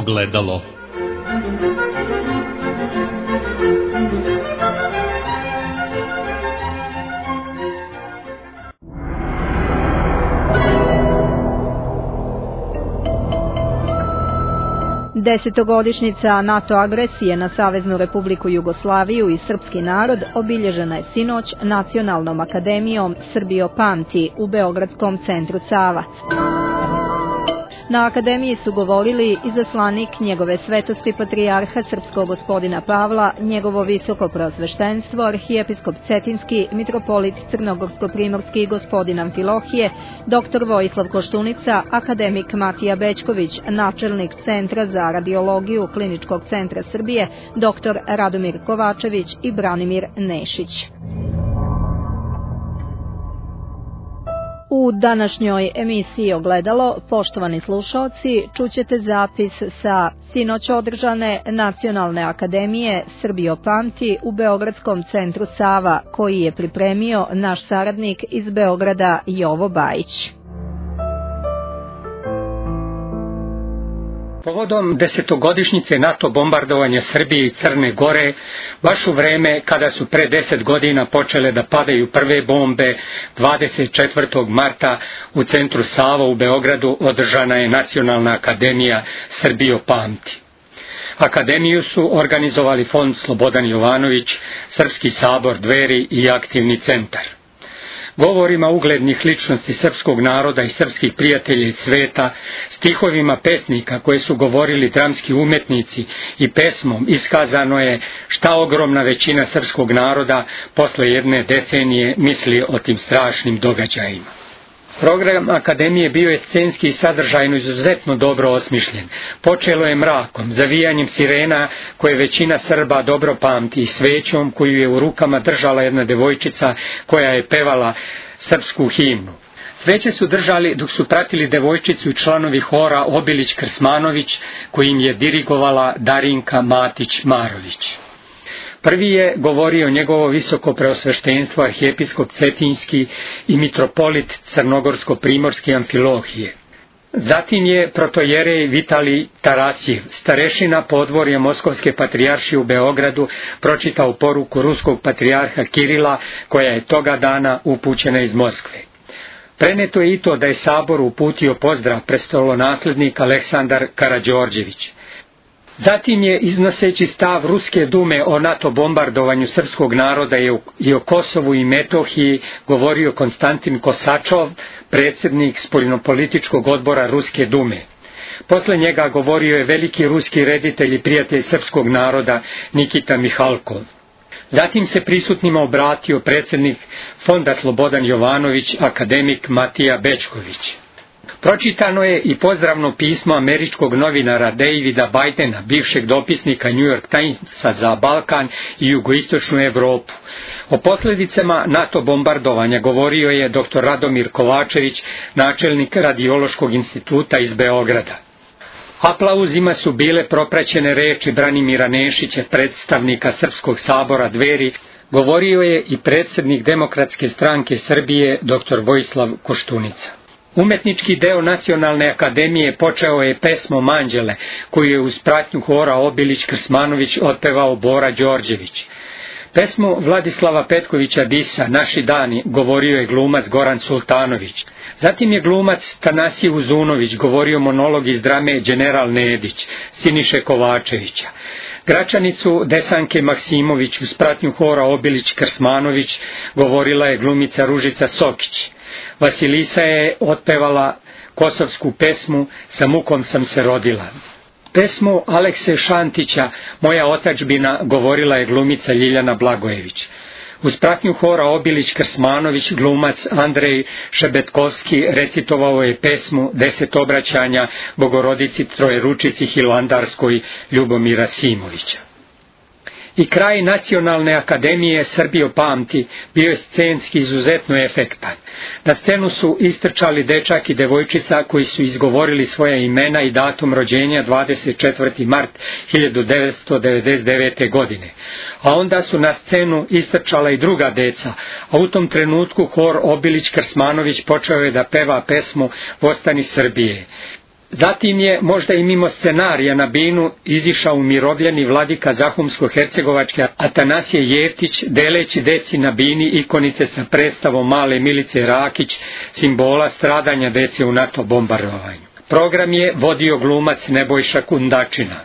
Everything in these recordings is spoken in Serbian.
Ogledalo. Desetogodišnjica NATO agresije na Saveznu Republiku Jugoslaviju i srpski narod obilježena je sinoć Nacionalnom akademijom Srbijo pamti u Beogradskom centru Sava. Na akademiji su govorili izaslanik njegove svetosti patrijarha srpskog gospodina Pavla, njegovo visoko preosveštenstvo, arhijepiskop Cetinski, mitropolit Crnogorsko-primorski gospodin Amfilohije, dr. Vojislav Koštunica, akademik Matija Bećković, načelnik Centra za radiologiju Kliničkog centra Srbije, dr. Radomir Kovačević i Branimir Nešić. U današnjoj emisiji Ogledalo, poštovani slušaoci, čućete zapis sa sinoć održane Nacionalne akademije Srbijo pamti u Beogradskom centru Sava, koji je pripremio naš saradnik iz Beograda Jovo Bajić. Povodom desetogodišnjice NATO bombardovanja Srbije i Crne Gore, baš u vreme kada su pre 10 godina počele da padaju prve bombe, 24. marta u centru Sava u Beogradu održana je Nacionalna akademija Srbijo pamti. Akademiju su organizovali Fond Slobodan Jovanović, Srpski sabor Dveri i Aktivni centar. Govorima uglednih ličnosti srpskog naroda i srpskih prijatelja i sveta, stihovima pesnika koje su govorili dramski umetnici i pesmom iskazano je šta ogromna većina srpskog naroda posle jedne decenije misli o tim strašnim događajima. Program akademije bio je scenski i sadržajno izuzetno dobro osmišljen. Počelo je mrakom, zavijanjem sirena koje većina Srba dobro pamti i svećom koju je u rukama držala jedna devojčica koja je pevala srpsku himnu. Sveće su držali dok su pratili devojčicu i članovi hora Obilić Krsmanović kojim je dirigovala Darinka Matić-Marović. Prvi je govorio njegovo visoko preosveštenstvo arhijepiskop Cetinski i mitropolit Crnogorsko-primorski Amfilohije. Zatim je protojerej Vitalij Tarasjev, starešina podvorja Moskovske patrijaršije u Beogradu, pročitao poruku ruskog patrijarha Kirila koja je toga dana upućena iz Moskve. Preneto je i to da je Sabor uputio pozdrav prestolonaslednik Aleksandar Karađorđević. Zatim je, iznoseći stav Ruske dume o NATO bombardovanju srpskog naroda i o Kosovu i Metohiji, govorio Konstantin Kosačov, predsjednik spoljnopolitičkog odbora Ruske dume. Posle njega govorio je veliki ruski reditelj i prijatelj srpskog naroda Nikita Mihalkov. Zatim se prisutnima obratio predsjednik Fonda Slobodan Jovanović, akademik Matija Bećković. Pročitano je i pozdravno pismo američkog novinara Davida Bidena, bivšeg dopisnika New York Timesa za Balkan i jugoistočnu Evropu. O posljedicama NATO bombardovanja govorio je dr. Radomir Kovačević, načelnik Radiološkog instituta iz Beograda. Aplauzima su bile propraćene reči Branimira Nešića, predstavnika Srpskog sabora Dveri. Govorio je i predsjednik Demokratske stranke Srbije dr. Vojislav Koštunica. Umetnički deo Nacionalne akademije počeo je pesmom Anđele, koju je uz pratnju hora Obilić Krsmanović otpevao Bora Đorđević. Pesmu Vladislava Petkovića Disa, Naši dani, govorio je glumac Goran Sultanović. Zatim je glumac Tanasije Uzunović govorio monolog iz drame Đeneral Nedić, Siniše Kovačevića. Gračanicu Desanke Maksimović uz pratnju hora Obilić Krsmanović govorila je glumica Ružica Sokić. Vasilisa je otpevala kosovsku pesmu Sa mukom sam se rodila. Pesmu Alekse Šantića Moja otadžbina govorila je glumica Ljiljana Blagojević. Uz pratnju hora Obilić Krsmanović glumac Andrej Šebetkovski recitovao je pesmu 10 obraćanja Bogorodici Trojeručici Hilandarskoj Ljubomira Simovića. I kraj Nacionalne akademije Srbijo pamti bio je scenski izuzetno efektan. Na scenu su istrčali dečak i devojčica koji su izgovorili svoja imena i datum rođenja 24. mart 1999. godine. A onda su na scenu istrčala i druga deca, a u tom trenutku hor Obilić Krsmanović počeo je da peva pesmu Vostani Srbije. Zatim je, možda i mimo scenarija na binu, izišao umirovljeni vladika Zahumsko-hercegovačke Atanasije Jeftić, deleći deci na bini ikonice sa predstavom male Milice Rakić, simbola stradanja dece u NATO bombardovanju. Program je vodio glumac Nebojša Kundačina.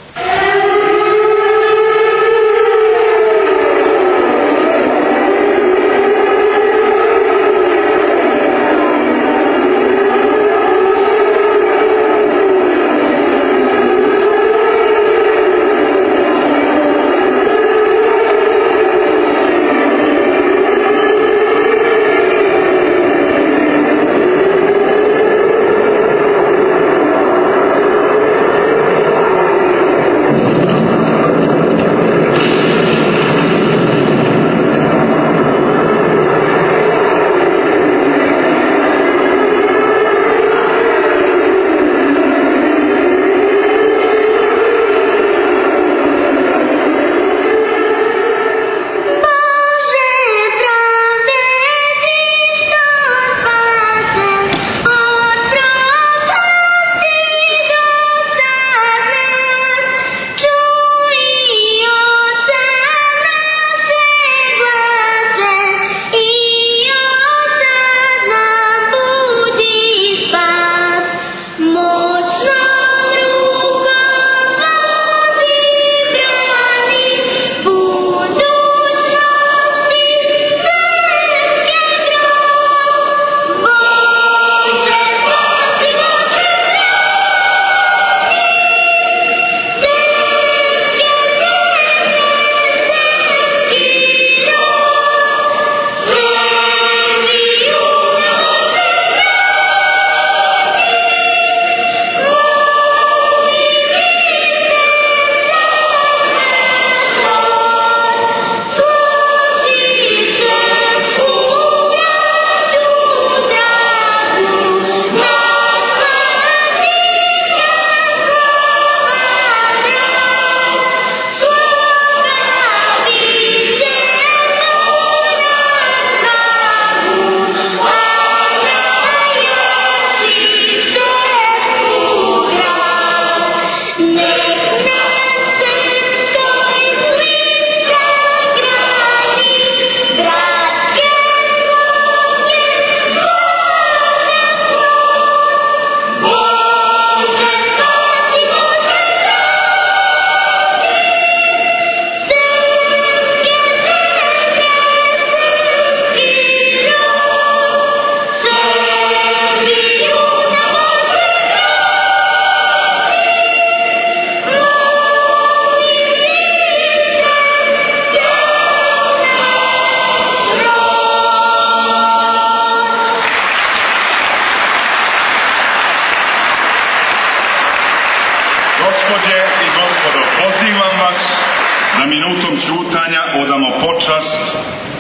Gospođe i gospodo, pozivam vas da minutom ćutanja odamo počast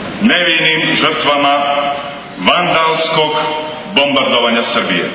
nevinim žrtvama vandalskog bombardovanja Srbije.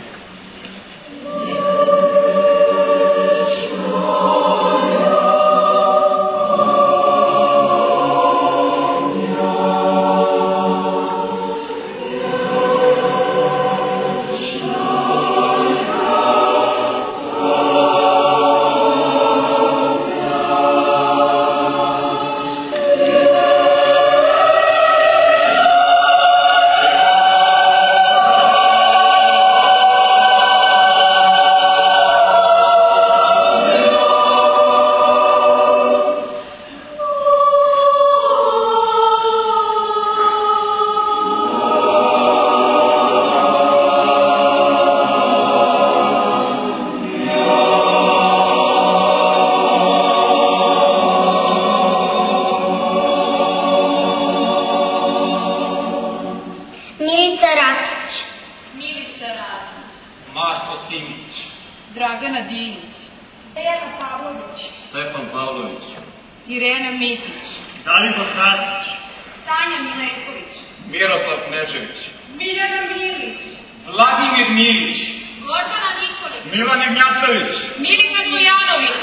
Dragana Dinić, Eva Pavlović, Stefan Pavlović, Irena Mitić, Dalibor Krasić, Sanja Mileković, Miroslav Knežević, Miljana Milić, Vladimir Milić, Gordana Nikolić, Milan Ignjatović, Milica Stojanović,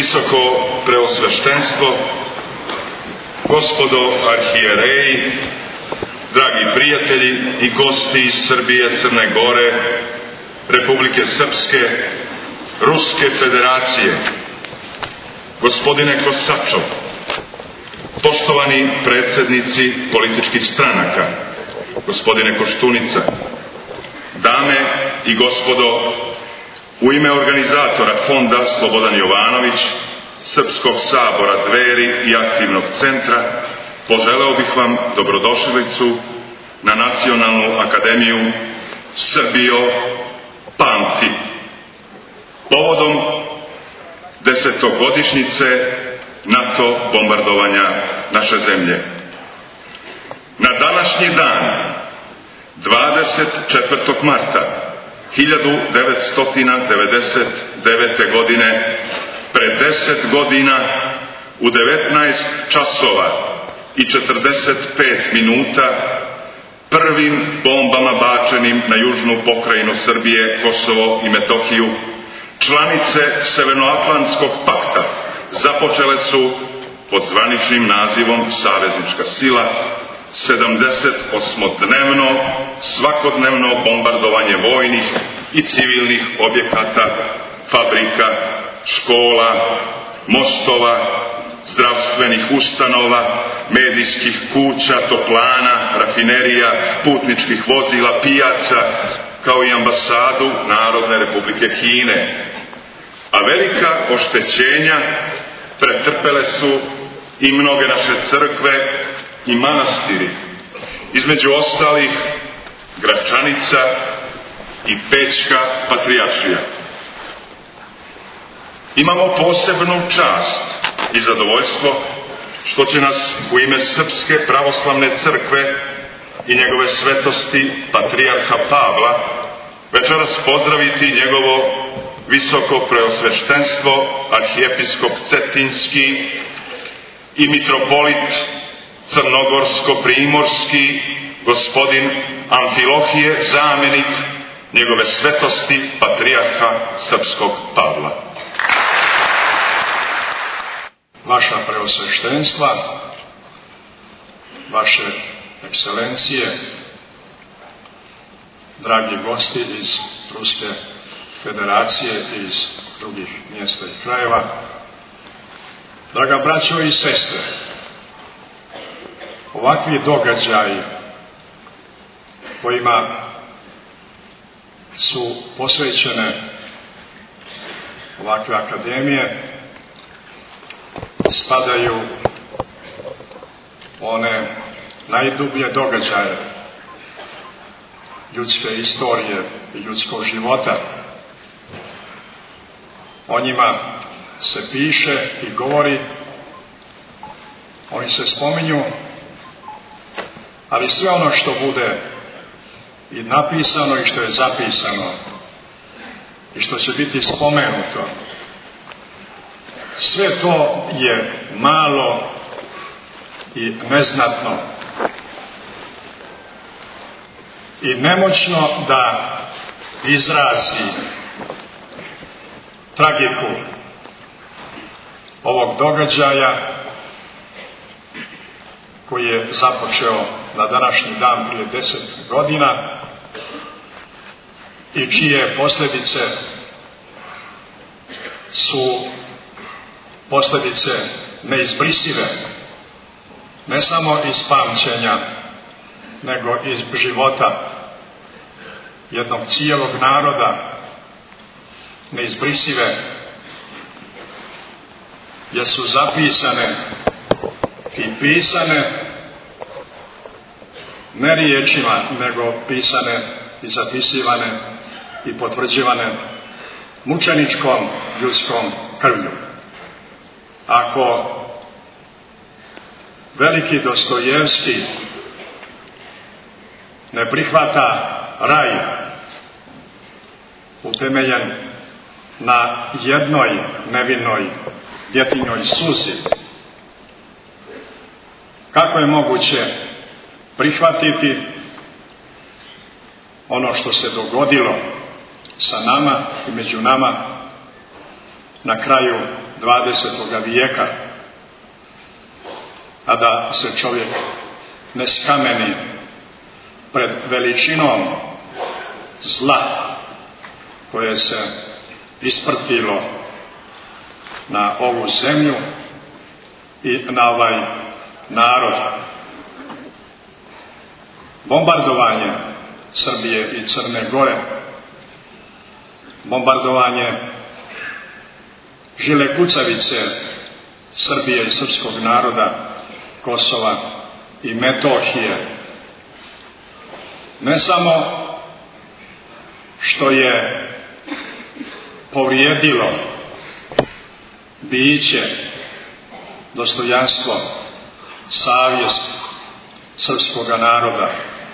visoko preosveštenstvo, gospodo arhijereji, dragi prijatelji i gosti iz Srbije, Crne Gore, Republike Srpske, Ruske federacije, gospodine Kosačov, poštovani predsjednici političkih stranaka, gospodine Koštunica, dame i gospodo, u ime organizatora Fonda Slobodan Jovanović, Srpskog sabora Dveri i Aktivnog centra, poželeo bih vam dobrodošlicu na Nacionalnu akademiju Srbijo pamti. Povodom 10-godišnjice NATO bombardovanja naše zemlje. Na današnji dan, 24. marta 1999. godine, pred 10 godina, u 19 časova i 45 minuta, prvim bombama bačenim na južnu pokrajinu Srbije, Kosovo i Metohiju, članice Severnoatlantskog pakta započele su pod zvaničnim nazivom Saveznička sila 78-dnevno svakodnevno bombardovanje vojnih i civilnih objekata, fabrika, škola, mostova, zdravstvenih ustanova, medijskih kuća, toplana, rafinerija, putničkih vozila, pijaca, kao i ambasadu Narodne Republike Kine. A velika oštećenja pretrpele su i mnoge naše crkve i manastiri, između ostalih Gračanica i Pećka patrijaršija. Imamo posebnu čast i zadovoljstvo što će nas u ime Srpske pravoslavne crkve i njegove svetosti patrijarha Pavla večeras pozdraviti njegovo visoko preosveštenstvo arhijepiskop Cetinski i mitropolit Crnogorsko-primorski gospodin Amfilohije, zamjenik njegove svetosti patrijarha Srpskog Pavla. Vaša preosveštenstva, vaše ekscelencije, dragi gosti iz Ruske federacije i iz drugih mjesta i krajeva, draga braćo i sestre, ovakvi događaji kojima su posvećene ovakve akademije spadaju one najdublje događaje ljudske istorije i ljudskog života. O njima se piše i govori, oni se spominju, ali sve ono što bude i napisano i što je zapisano i što će biti spomenuto, sve to je malo i neznatno i nemoćno da izrazi tragiku ovog događaja koji je započeo na današnji dan prije 10 godina i čije posljedice su posljedice neizbrisive, ne samo iz pamćenja, nego iz života jednog cijelog naroda, neizbrisive, jer su zapisane i pisane ne riječima, nego pisane i zapisivane i potvrđivane mučeničkom ljudskom krvlju. Ako veliki Dostojevski ne prihvata raj utemeljen na jednoj nevinoj djetinjoj suzi, kako je moguće prihvatiti ono što se dogodilo sa nama i među nama na kraju 20. vijeka, a da se čovjek ne skameni pred veličinom zla koje se isprtilo na ovu zemlju i na ovaj narod. Bombardovanje Srbije i Crne Gore, bombardovanje žile kucavice Srbije i srpskog naroda, Kosova i Metohije, ne samo što je povrijedilo biće, dostojanstvo, savjest srpskog naroda,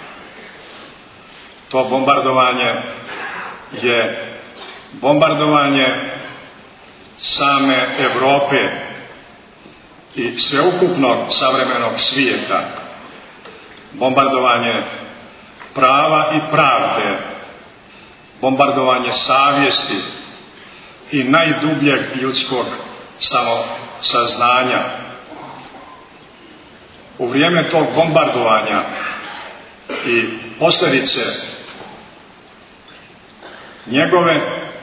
to bombardovanje je bombardovanje same Evrope i sveukupnog savremenog svijeta, bombardovanje prava i pravde, bombardovanje savjesti i najdubljeg ljudskog samosaznanja. U vrijeme tog bombardovanja i posljedice njegove,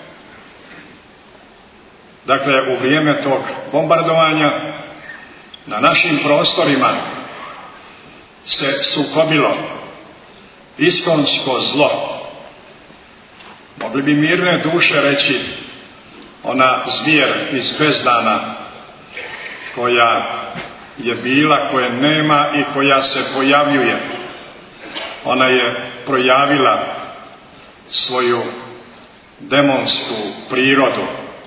dakle u vrijeme tog bombardovanja na našim prostorima se sukobilo iskonsko zlo. Mogli bi mirne duše reći ona zvijer iz bezdana koja je bila, koje nema i koja se pojavljuje. Ona je projavila svoju demonsku prirodu.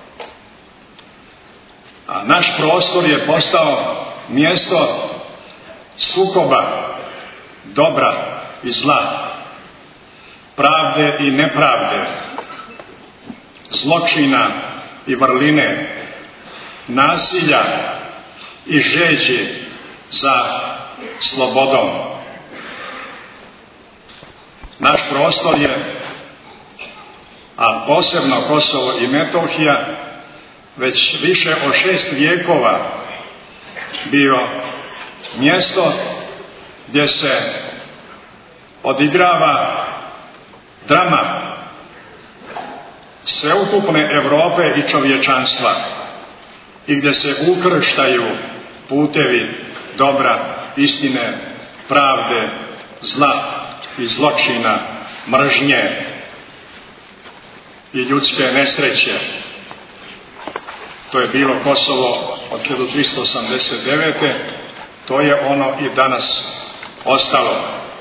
A naš prostor je postao mjesto sukoba dobra i zla, pravde i nepravde, zločina i vrline, nasilja i žeđi za slobodom. Naš prostor je, a posebno Kosovo i Metohija, već više od 6 vijekova bio mjesto gdje se odigrava drama sveukupne Europe i čovječanstva i gdje se ukrštaju putevi dobra, istine, pravde, zla i zločina, mržnje i ljudske nesreće. To je bilo Kosovo od 1389. To je ono i danas ostalo.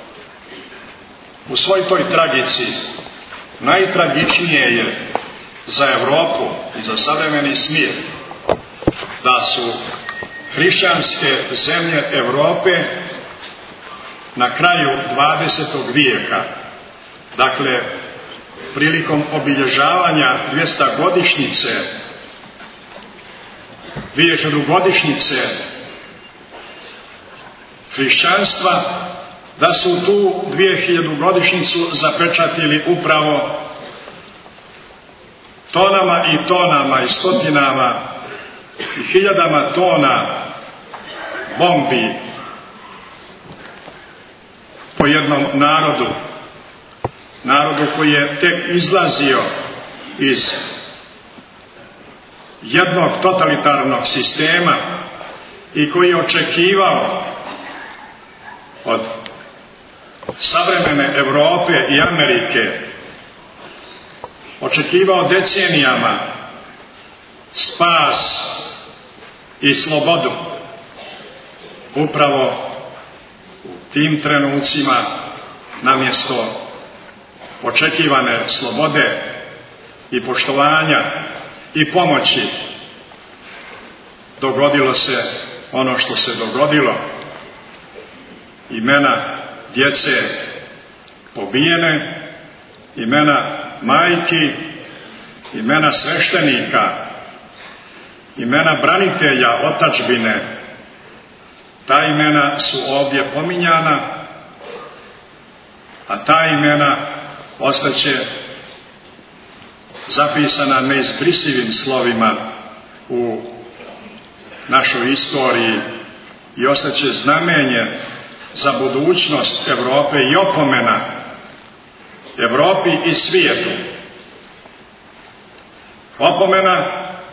U svoj toj tragici najtragičnije je za Europu i za savremeni svijet da su hrišćanske zemlje Europe na kraju 20. vijeka, dakle prilikom obilježavanja 200-godišnjice, 2000-godišnjice hrišćanstva, da su tu 2000-godišnjicu zapečatili upravo tonama i tonama i stotinama i hiljadama tona bombi po jednom narodu koji je tek izlazio iz jednog totalitarnog sistema i koji je očekivao od savremene Europe i Amerike, očekivao decenijama spas i slobodu. Upravo u tim trenucima namjesto očekivane slobode i poštovanja i pomoći dogodilo se ono što se dogodilo. Imena djece pobijene, imena majki, imena sveštenika, imena branitelja otadžbine, ta imena su ovdje pominjana, a ta imena ostaće zapisana neizbrisivim slovima u našoj istoriji i ostaće znamenje za budućnost Europe i opomena Europi i svijetu. Opomena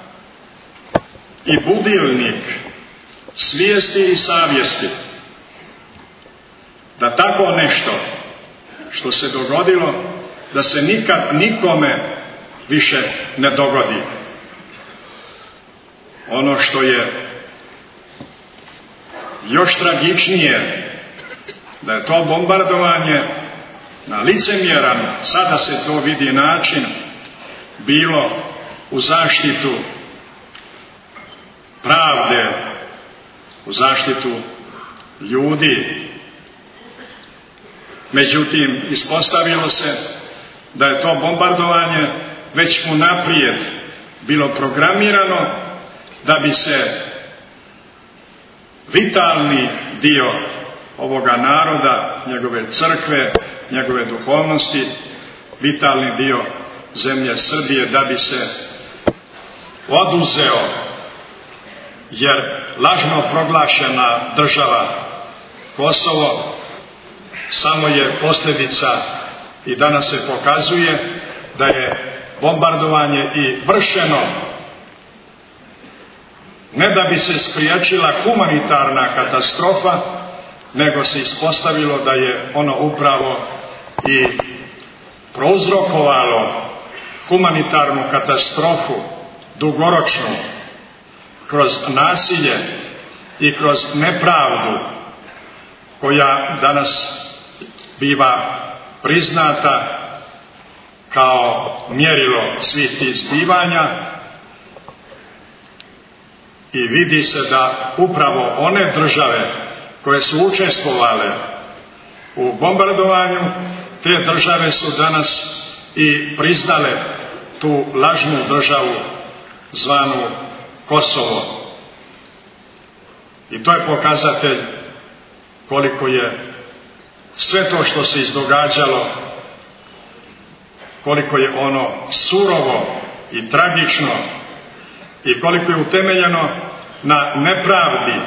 i budilnik svijesti i savjesti da tako nešto što se dogodilo, da se nikad nikome više ne dogodi. Ono što je još tragičnije, da je to bombardovanje na licemjeran, sada se to vidi, način bilo u zaštitu pravde, u zaštitu ljudi. Međutim, ispostavilo se da je to bombardovanje već unaprijed bilo programirano da bi se vitalni dio ovoga naroda, njegove crkve, njegove duhovnosti, vitalni dio zemlje Srbije, da bi se oduzeo, jer lažno proglašena država Kosovo samo je posljedica, i danas se pokazuje da je bombardovanje i vršeno ne da bi se spriječila humanitarna katastrofa, nego se ispostavilo da je ono upravo i prouzrokovalo humanitarnu katastrofu dugoročnu kroz nasilje i kroz nepravdu koja danas biva priznata kao mjerilo svih tih zbivanja, i vidi se da upravo one države koje su učestvovale u bombardovanju, te države su danas i priznale tu lažnu državu zvanu Kosovo. I to je pokazatelj koliko je sve to što se izdogađalo, koliko je ono surovo i tragično i koliko je utemeljeno na nepravdi.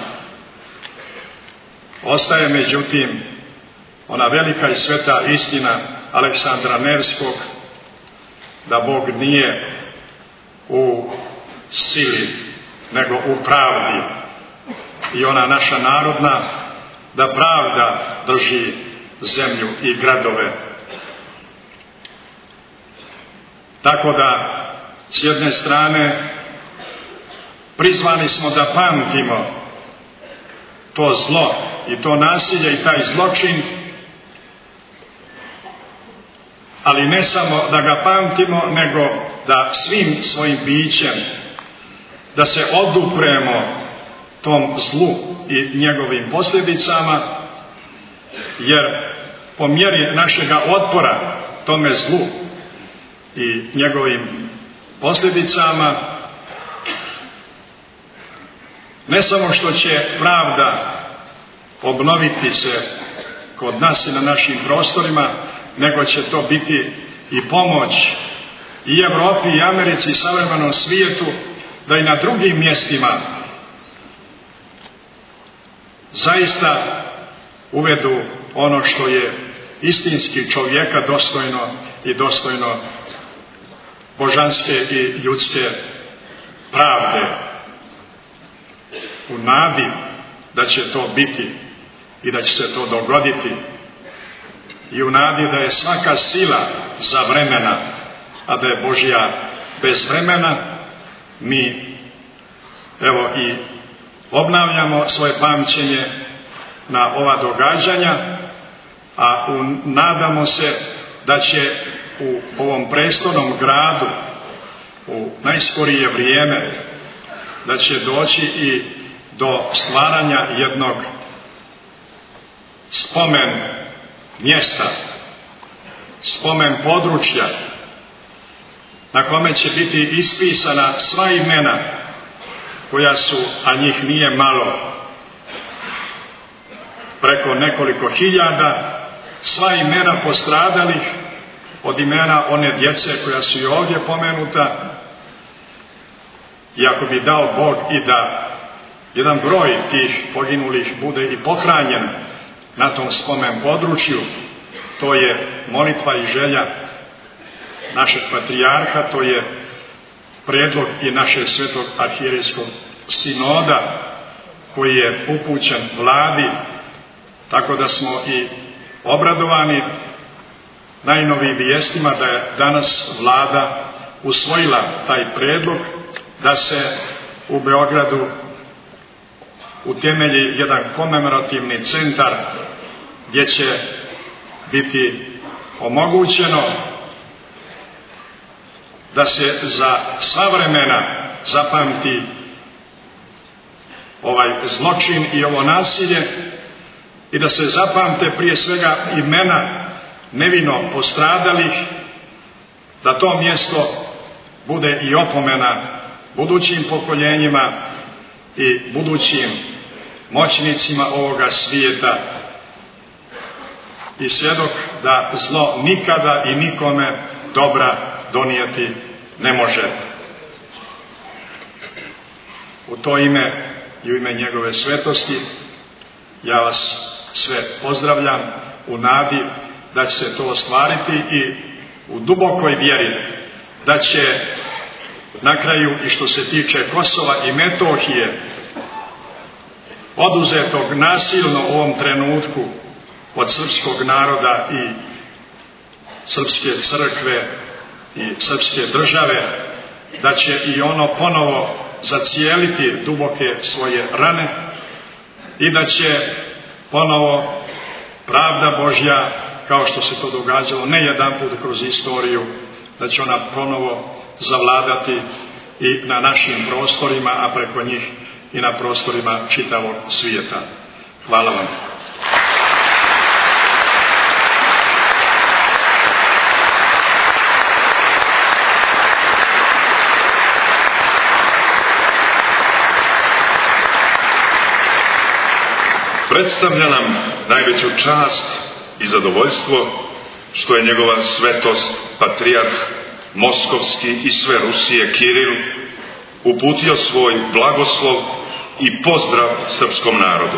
Ostaje međutim ona velika i sveta istina Aleksandra Nevskog, da Bog nije u sili nego u pravdi, i ona naša narodna, da pravda drži zemlju i gradove. Tako da s jedne strane prizvani smo da pamtimo to zlo i to nasilje i taj zločin, ali ne samo da ga pamtimo, nego da svim svojim bićem da se odupremo tom zlu i njegovim posljedicama, jer po mjeri našega otpora tome zlu i njegovim posljedicama, ne samo što će pravda obnoviti se kod nas i na našim prostorima, nego će to biti i pomoć i Europi i Americi i savremenom svijetu da i na drugim mjestima zaista uvedu ono što je istinski čovjeka dostojno i dostojno božanske i ljudske pravde, u nadi da će to biti i da će se to dogoditi, i u nadi da je svaka sila za vremena, a da je Božja bez vremena. Mi evo i obnavljamo svoje pamćenje na ova događanja, a nadamo se da će u ovom prestolnom gradu u najskorije vrijeme da će doći i do stvaranja jednog spomen mjesta, spomen područja na kome će biti ispisana sva imena koja su, a njih nije malo, preko nekoliko hiljada, sva imena postradalih, od imena one djece koja su i ovdje pomenuta, i ako bi dao Bog i da jedan broj tih poginulih bude i pohranjen na tom spomen području. To je molitva i želja našeg patrijarha, to je predlog i našeg svetog arhijerejskog sinoda koji je upućen vladi, tako da smo i obradovani najnovijim vijestima da je danas vlada usvojila taj predlog da se u Beogradu utemelji jedan komemorativni centar gdje će biti omogućeno da se za sva vremena zapamti ovaj zločin i ovo nasilje i da se zapamte prije svega imena nevino postradalih, da to mjesto bude i opomena budućim pokoljenjima i budućim moćnicima ovoga svijeta i svjedok da zlo nikada i nikome dobra donijeti ne može. U to ime i u ime njegove svetosti ja vas sve pozdravljam u nadi da će se to ostvariti i u dubokoj vjeri da će na kraju i što se tiče Kosova i Metohije, oduzetog nasilno u ovom trenutku od srpskog naroda i srpske crkve i srpske države, da će i ono ponovo zacijeliti duboke svoje rane i da će ponovo pravda Božja, kao što se to događalo ne jedanput kroz istoriju, da će ona ponovo zavladati i na našim prostorima, a preko njih i na prostorima čitavog svijeta. Hvala vam. Predstavlja nam najveću čast i zadovoljstvo što je njegova svetost patrijarh Moskovski i sve Rusije Kiril uputio svoj blagoslov i pozdrav srpskom narodu.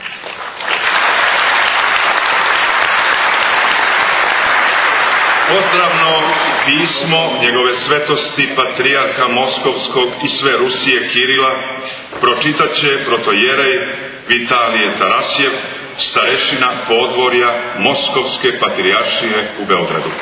Pozdravno pismo njegove svetosti patrijarha Moskovskog i sve Rusije Kirila pročitat će protojerej Vitalije Tarasjev, starešina podvorja Moskovske patrijaršije u Beogradu.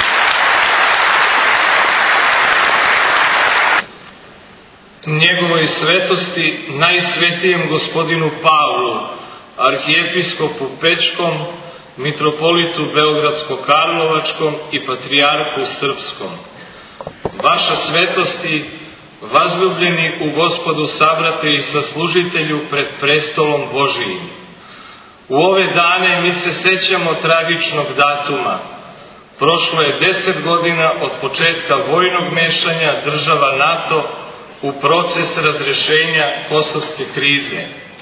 Njegovoj svetosti najsvetijem gospodinu Pavlu, arhijepiskopu Pečkom, mitropolitu Beogradsko-Karlovačkom i patrijarhu Srpskom. Vaša svetosti, vazljubljeni u Gospodu sabrate i saslužitelju pred prestolom Božijim. U ove dane mi se sećamo tragičnog datuma. Prošlo je 10 godina od početka vojnog mešanja država NATO u proces razrješenja kosovske krize.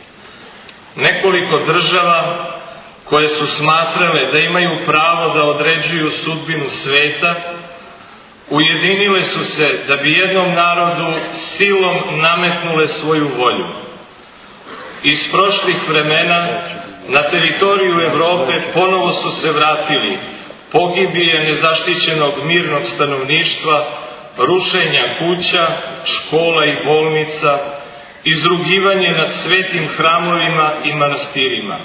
Nekoliko država koje su smatrale da imaju pravo da određuju sudbinu sveta, ujedinile su se da bi jednom narodu silom nametnule svoju volju. Iz prošlih vremena na teritoriju Evrope ponovo su se vratili pogibije nezaštićenog mirnog stanovništva, rušenja kuća, škola i bolnica, izrugivanje nad svetim hramovima i manastirima.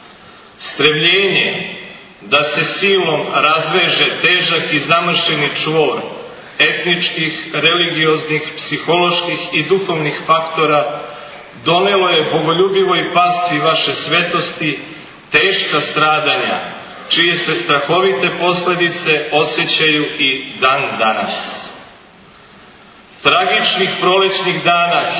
Strevljenje da se silom razveže težak i zamršeni čvor etničkih, religioznih, psiholoških i duhovnih faktora donelo je bogoljubivoj pastvi vaše svetosti teška stradanja, čije se strahovite posljedice osjećaju i dan danas. Tragičnih prolećnih dana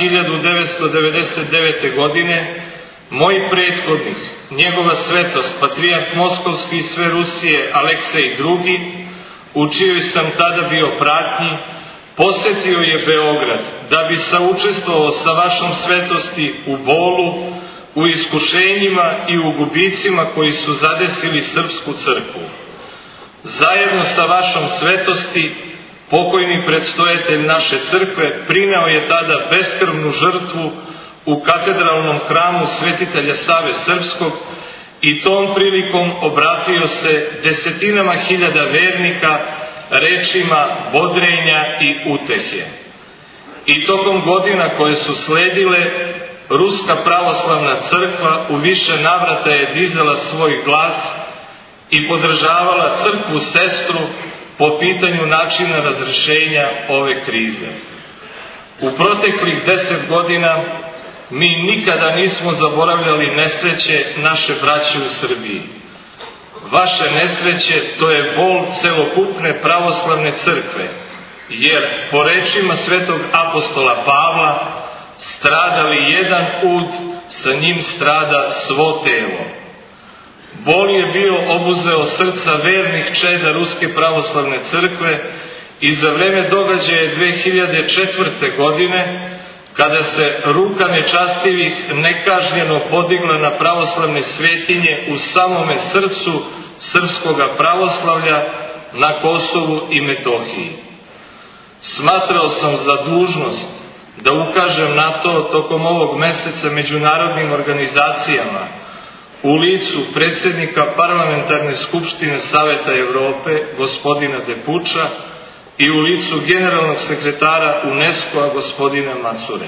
1999. godine moj prethodnik, njegova svetost, patrijarh Moskovski i sve Rusije Aleksej II, u čijoj sam tada bio pratnji, posjetio je Beograd da bi saučestvovao sa vašom svetosti u bolu, u iskušenjima i u gubicima koji su zadesili srpsku crkvu. Zajedno sa vašom svetosti, pokojni predstojatelj naše crkve prineo je tada beskrvnu žrtvu u katedralnom hramu svetitelja Save Srpskog i tom prilikom obratio se desetinama hiljada vernika rečima bodrenja i utehe. I tokom godina koje su sledile, Ruska pravoslavna crkva u više navrata je dizala svoj glas i podržavala crkvu sestru po pitanju načina razrešenja ove krize. U proteklih 10 godina mi nikada nismo zaboravljali nesreće naše braće u Srbiji. Vaše nesreće, to je bol celokupne pravoslavne crkve, jer po rečima svetog apostola Pavla, stradali jedan ud, sa njim strada svo telo. Bol je bio obuzeo srca vernih čeda Ruske pravoslavne crkve i za vreme događaja 2004. godine, kada se ruka nečastivih nekažnjeno podigla na pravoslavne svetinje u samome srcu srpskoga pravoslavlja na Kosovu i Metohiji. Smatrao sam za dužnost da ukažem na to tokom ovog meseca međunarodnim organizacijama u licu predsjednika Parlamentarne skupštine Saveta Evrope, gospodina Depuča, i u licu generalnog sekretara UNESCO-a, gospodina Macure.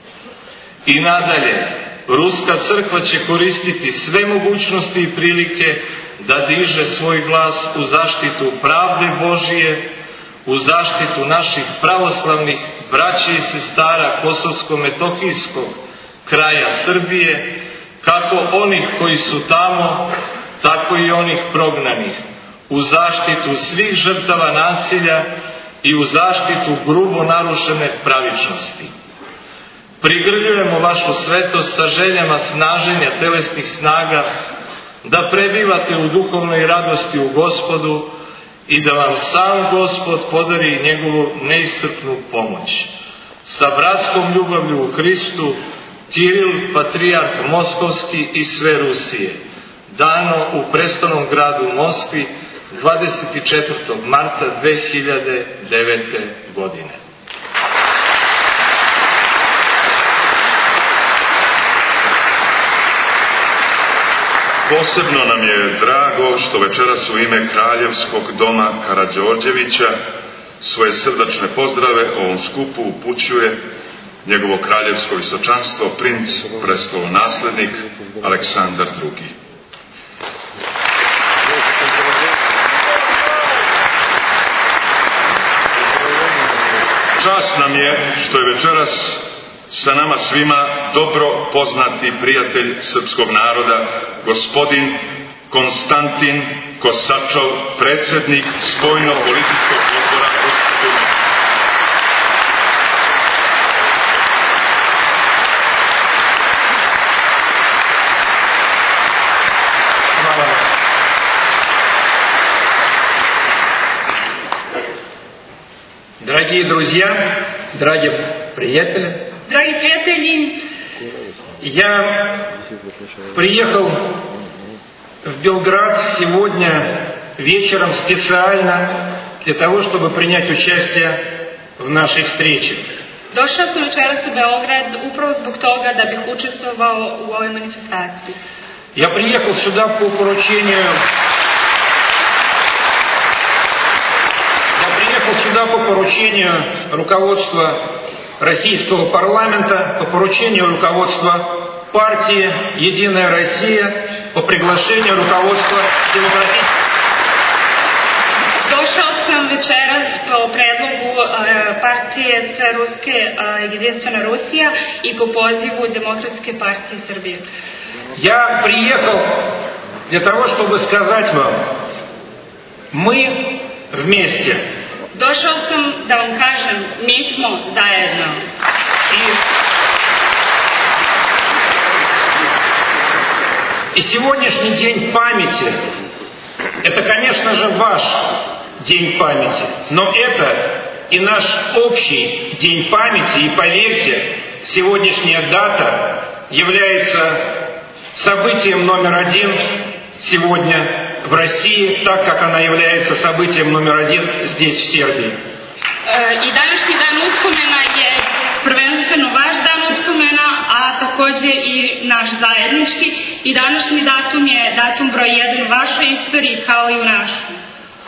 I nadalje, Ruska crkva će koristiti sve mogućnosti i prilike da diže svoj glas u zaštitu pravde Božije, u zaštitu naših pravoslavnih braća i sestara kosovsko-metohijskog kraja Srbije, kako onih koji su tamo, tako i onih prognanih, u zaštitu svih žrtava nasilja i u zaštitu grubo narušene pravičnosti. Prigrljujemo vašu svetost sa željama snaženja telesnih snaga, da prebivate u duhovnoj radosti u Gospodu i da vam sam Gospod podari njegovu neiscrpnu pomoć. Sa bratskom ljubavlju u Hristu, Kiril, patrijarh Moskovski i sve Rusije. Dano u prestolnom gradu Moskvi 24. marta 2009. godine. Posebno nam je drago što večeras u ime Kraljevskog doma Karađorđevića svoje srdačne pozdrave ovom skupu upućuje njegovo kraljevsko visočanstvo, princ, prestolonaslednik Aleksandar II. Čast nam je što je večeras sa nama svima dobro poznati prijatelj srpskog naroda, gospodin Konstantin Kosačov, predsjednik Spoljno-političkog odbora Ruske dume. Дорогие друзья, дорогие приятели, я приехал в Белград сегодня вечером специально для того, чтобы принять участие в нашей встрече. Došao sam večeras u Beograd upravo zbog toga da bih učestvovao u ovoj manifestaciji. Я приехал сюда по поручению руководства российского парламента, по поручению руководства партии «Единая Россия», по приглашению руководства демократического. Došao sam večeras po predlogu partije Sve Ruske Jedinstvena Rusija i po pozivu Demokratske partije Srbije. Я приехал для того, чтобы сказать вам, мы вместе. Došao sam da vam kažem, mi smo zajedno. И сегодняшний день памяти, это, конечно же, ваш день памяти, но это и наш общий день памяти, и поверьте, сегодняшняя дата является событием номер один сегодня в России, так как она является событием номер один здесь, в Сербии. I današnji dan uspomena je prvenstveno vaš dan uspomena, a a takođe i naš zajednički, i današnji datum je datum broj 1 u vašoj istoriji kao i u našoj.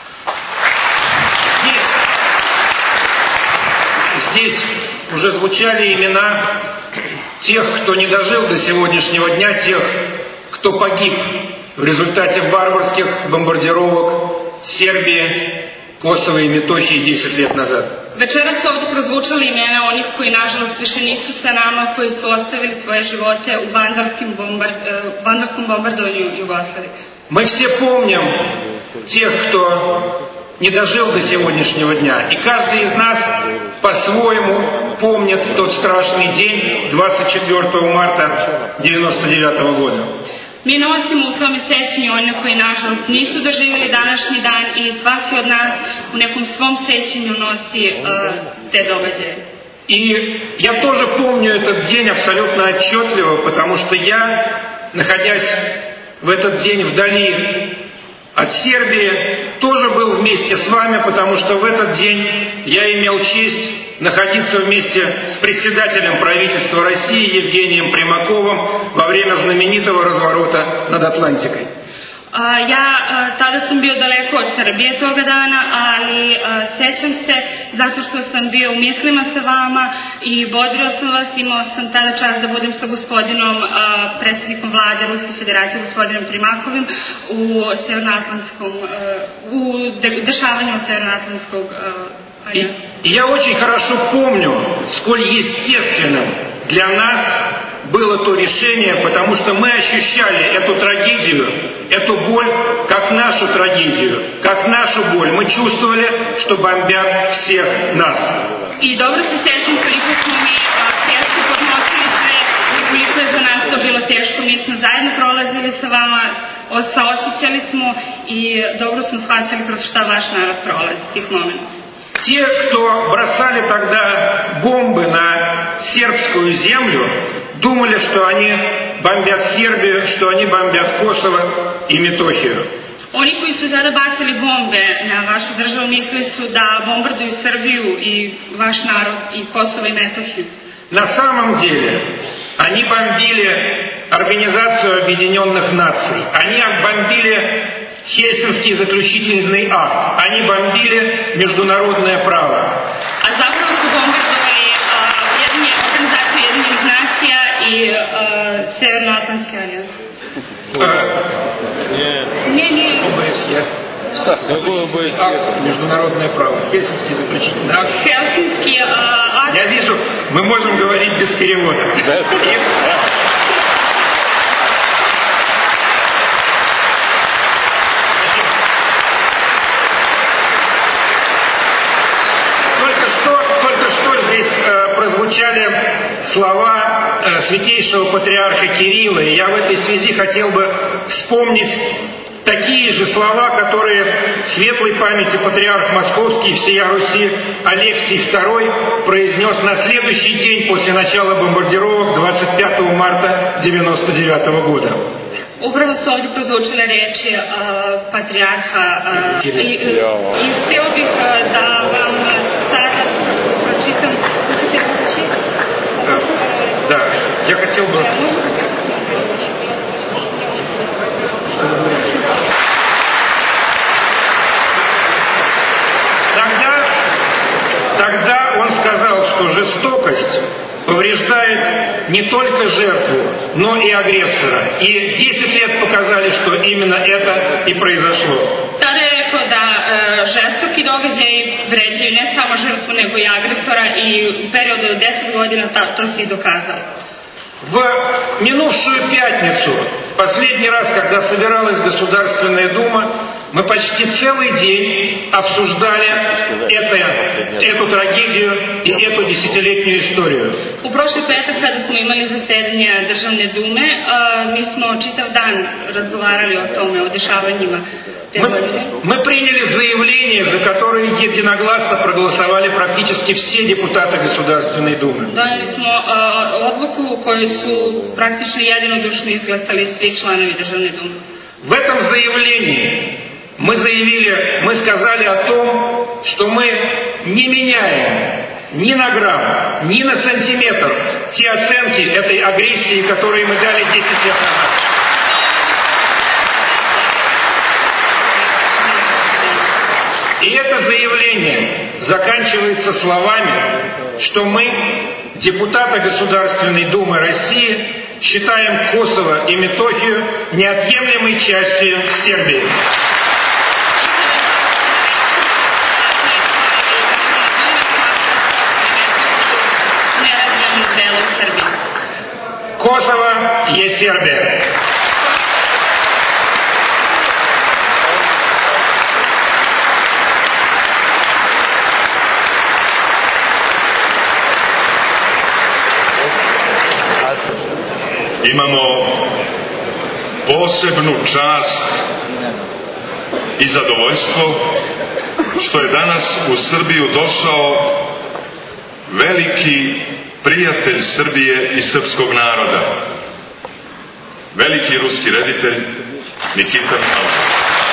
Здесь уже звучали имена тех, кто не дожил до сегодняшнего дня, тех, кто погиб в результате варварских бомбардировок Сербии, Косово и Метохии 10 лет назад. Večeras su ovdje prozvučali imena onih koji nažalost više nisu sa nama, koji su ostavili svoje živote u vandarskom bombardovanju Jugoslavije. Мы все помним тех, кто не дожил до сегодняшнего дня. И каждый из нас по-своему помнит тот страшный день 24 марта 1999 года. Mi nosimo u svome sećanju one koji nažalost nisu doživjeli današnji dan i svaki od nas u nekom svom sećanju nosi te događaje. И я тоже помню этот день абсолютно отчетливо, потому что я, находясь в этот день вдали от Сербии, тоже был вместе с вами, потому что в этот день я имел честь находиться вместе с председателем правительства России Евгением Примаковым во время знаменитого разворота над Атлантикой. Ja tada sam bio daleko od Srbije toga dana, ali sećam se zato što sam bio u mislima sa vama i bodrio sam vas, imao sam tada čast da budem sa gospodinom predsjednikom vlade Ruske federacije, gospodinom Primakovim u Severnoatlantskom, u dešavanju Severnoatlantskog И я очень хорошо помню, сколь естественным для нас было то решение, потому что мы ощущали эту трагедию, эту боль, как нашу трагедию, как нашу боль. Мы чувствовали, что бомбят всех нас. I dobro se sjećam koliko smo mi teško podnosili sve i koliko je za nas to bilo teško. Mi smo zajedno prolazili sa vama, saosjećali smo i dobro smo shvaćali kroz šta vaš narod prolazi tih momenta. Те, кто бросали тогда бомбы на сербскую землю, думали, что они бомбят Сербию, что они бомбят Косово и Метохию. Oni koji su tada bacili bombe na vašu državu mislili su da bombarduju Srbiju i vaš narod i Kosovo i Metohiju. На самом деле, они бомбили Организацию Объединенных Наций, они бомбили Хельсинский заключительный акт, они бомбили международное право. A zapravo su bombardovali Organizaciju Ujedinjenih nacija i Severnoatlantske alijanse. Не. ОБСЕ. Какое ОБСЕ? Международное право. Хельсинский заключительный акт. Хельсинский акт. Я вижу, мы можем говорить без перевода. Только что здесь прозвучали слова святейшего патриарха Кирилла, и я в этой связи хотел бы вспомнить такие же слова, которые светлой памяти патриарх Московский и всея Руси Алексий II произнес на следующий день после начала бомбардировок 25 марта 1999 года. Upravo su ovdje prozvučile reči patrijarha i htio bih da vam sada pročitam. Да, я хотел бы... Тогда он сказал, что жестокость повреждает не только жертву, но и агрессора. И 10 лет показали, что именно это и произошло. Tada je rekao da žestoki događaji vređaju ne samo žrtvu, nego i agresora i u periodu od 10 godina to se i dokazalo. В минувшую пятницу, последний раз, когда собиралась Государственная Дума, мы почти целый день обсуждали эту трагедию и эту десятилетнюю историю. U prošli petak kada smo imali zasedanje Državne dume, mi smo čitav dan razgovarali o tome, o dešavanjima te godine. Мы приняли заявление, за которое единогласно проголосовали практически все депутаты Государственной Думы. Donijeli smo odluku koju su praktično jedinodušno izglasali svi članovi Državne dume. В этом заявлении мы сказали о том, что мы не меняем ни на грамм, ни на сантиметр те оценки этой агрессии, которые мы дали 10 лет назад. И это заявление заканчивается словами, что мы, депутаты Государственной Думы России, считаем Косово и Метохию неотъемлемой частью Сербии. Kosovo je Serbija. Imamo posebnu čast i zadovoljstvo što je danas u Srbiju došao veliki prijatelj Srbije i srpskog naroda, veliki ruski reditelj Nikita Mihajlov.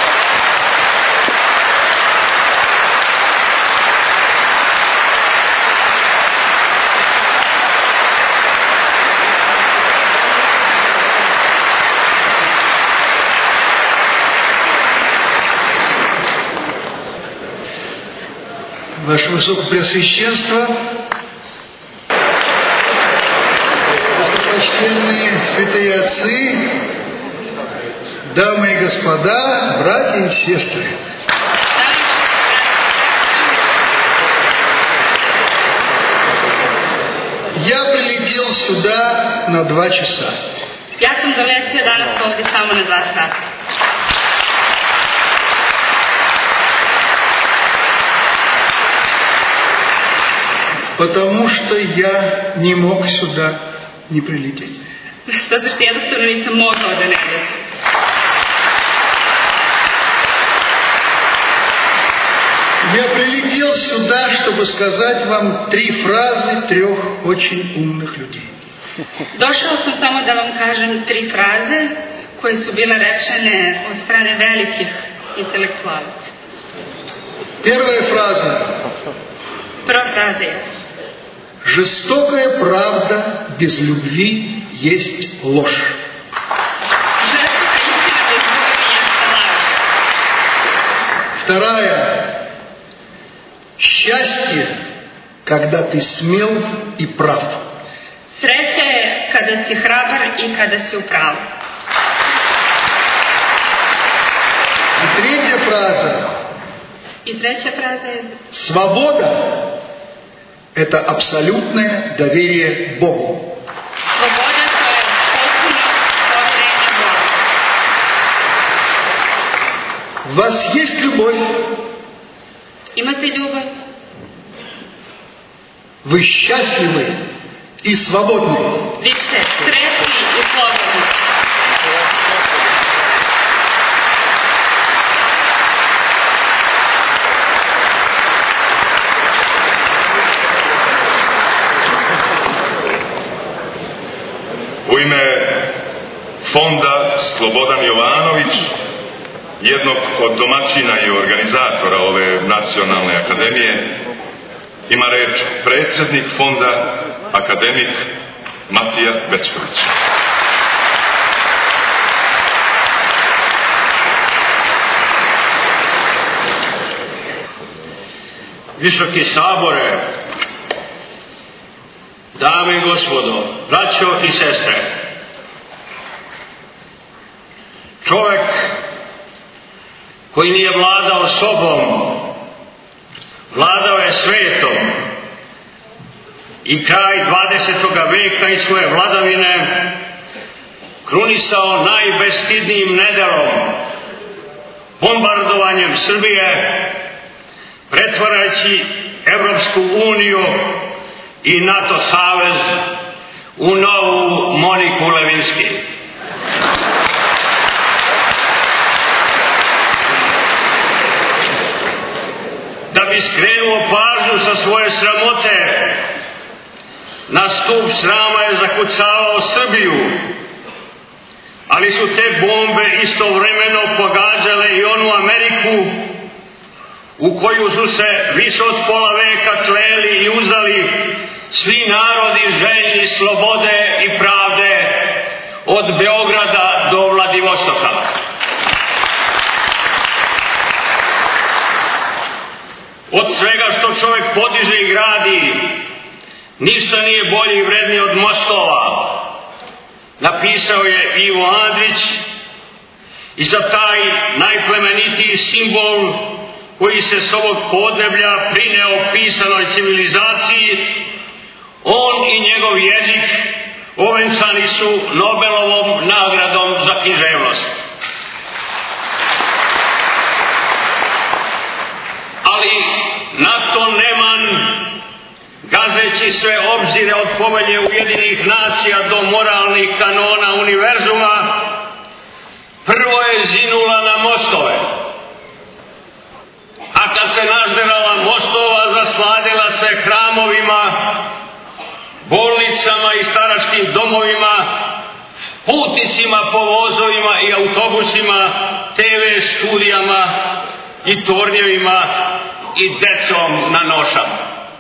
Ваше Высокопреосвященство, достопочтенные святые отцы, дамы и господа, братья и сестры. Я прилетел сюда на 2 часа. Ja sam doletio danas ovdje samo na 2 sata. Потому что я не мог сюда не прилететь. Zato što jednostavno nisam mogao da ne dođem. Я прилетел сюда, чтобы сказать вам 3 фразы 3 очень умных людей. Došao sam samo da vam kažem 3 fraze koje su bile rečene od strane velikih intelektualaca. Первая фраза. Prva fraza je: Жестокая правда без любви есть ложь. Žestoka istina bez ljubavi jeste laž. Вторая. Счастье, когда ты смел и прав. Sreća je kada si hrabar i kada si u pravu. И третья фраза. I treća fraza je: Свобода – это абсолютное доверие Богу. Sloboda to je potpuno povjerenje Bogu. У вас есть любовь? Imate ljubav? Вы счастливы и свободны. Vi ste sretni i slobodni. U ime Fonda Slobodan Jovanović, jednog od domaćina i organizatora ove nacionalne akademije, ima reč predsjednik fonda, akademik Matija Bećković. Visoki sabore, dame i gospodo, braćo i sestre, čovjek koji nije vladao sobom, vladao je svetom i kraj 20. veka i svoje vladavine krunisao najbestidnijim nedelom, bombardovanjem Srbije, pretvarajući Evropsku uniju i NATO savez u novu Moniku Levinski. Da bi skrenuo pažnju sa svoje sramote, na stup srama je zakucavao Srbiju, ali su te bombe istovremeno pogađale i onu Ameriku u koju su se više od pola veka kleli i uzdali svi narodi željni slobode i pravde od Beograda do Vladivostoka. Od svega što čovjek podiže i gradi, ništa nije bolje i vrednije od mostova, napisao je Ivo Andrić, i za taj najplemenitiji simbol koji se s ovog podneblja prineo pisanoj civilizaciji, on i njegov jezik ovenčani su Nobelovom nagradom za književnost. Ali NATO Neman, gazeći sve obzire od povelje Ujedinjenih nacija do moralnih kanona univerzuma, prvo je zinula na mostove. A kad se nažderala mostova, zasladila se hramovima, bolnicama i staračkim domovima, putnicima po vozovima i autobusima, TV studijama i tornjevima i decom na nošama.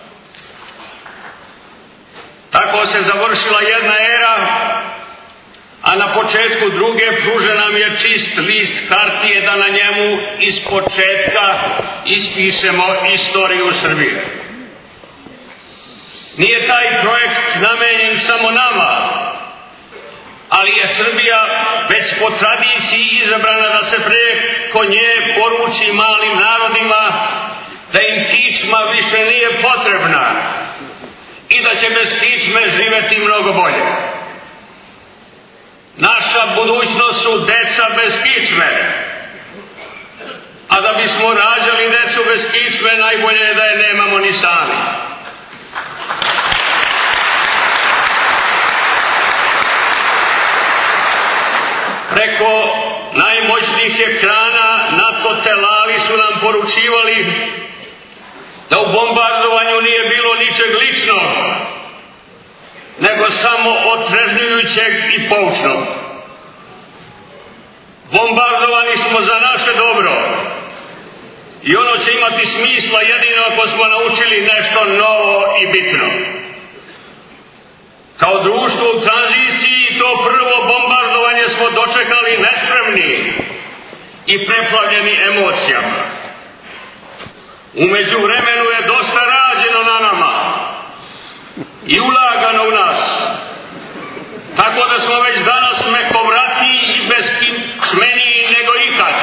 Tako se završila jedna era, a na početku druge pružen nam je čist list hartije da na njemu iz početka ispišemo istoriju Srbije. Nije taj projekt namenjen samo nama, ali je Srbija već po tradiciji izabrana da se preko nje poruči malim narodima da im kičma više nije potrebna i da će bez kičme živeti mnogo bolje. Naša budućnost su deca bez kičme, a da bismo rađali decu bez kičme, najbolje je da je nemamo ni sami. Preko najmoćnijih ekrana NATO telali su nam poručivali da u bombardovanju nije bilo ničeg ličnog, nego samo otrežnjujućeg i poučnog. Bombardovani smo za naše dobro i ono će imati smisla jedino ako smo naučili nešto novo i bitno. Kao društvo u tranziciji to prvo bombardovanje smo dočekali nespremni i preplavljeni emocijama. U međuvremenu je dosta rađeno na nama i ulagano u nas, tako da smo već danas mekovratiji i beskičmeniji nego ikad.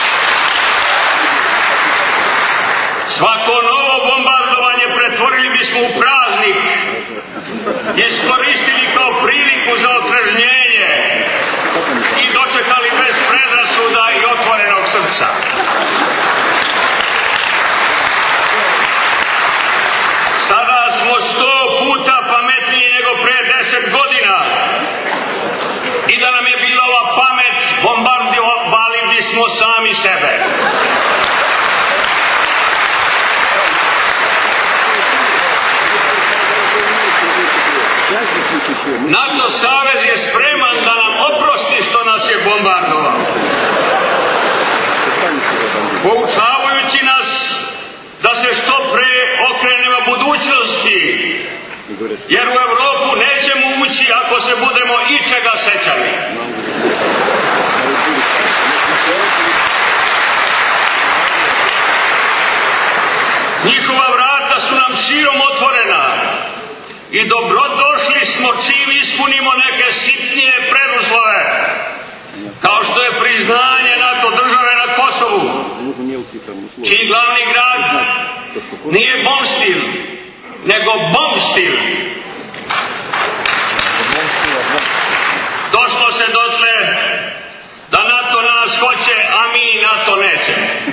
Svako novo bombardovanje pretvorili bismo u praznik, iskoristili kao priliku za otrežnjenje i dočekali bez predrasuda i otvorenog srca. Sada smo 100 puta pametniji nego pre 10 godina i da nam je bila ova pamet, bombardovali bismo sami sebe. NATO savez je spreman da nam oprosti što nas je bombardovao, poučavajući nas da se što pre okrenemo budućnosti, jer u Evropu nećemo ući ako se budemo ičega sećali. Njihova vrata su nam širom otvorena i dobrodošli smo čim ispunimo neke sitnije preduslove, kao što je priznanje NATO države na Kosovu, čiji glavni grad nije Bomstil, nego Bombstil. Došlo se dotle da NATO nas hoće, a mi NATO neće.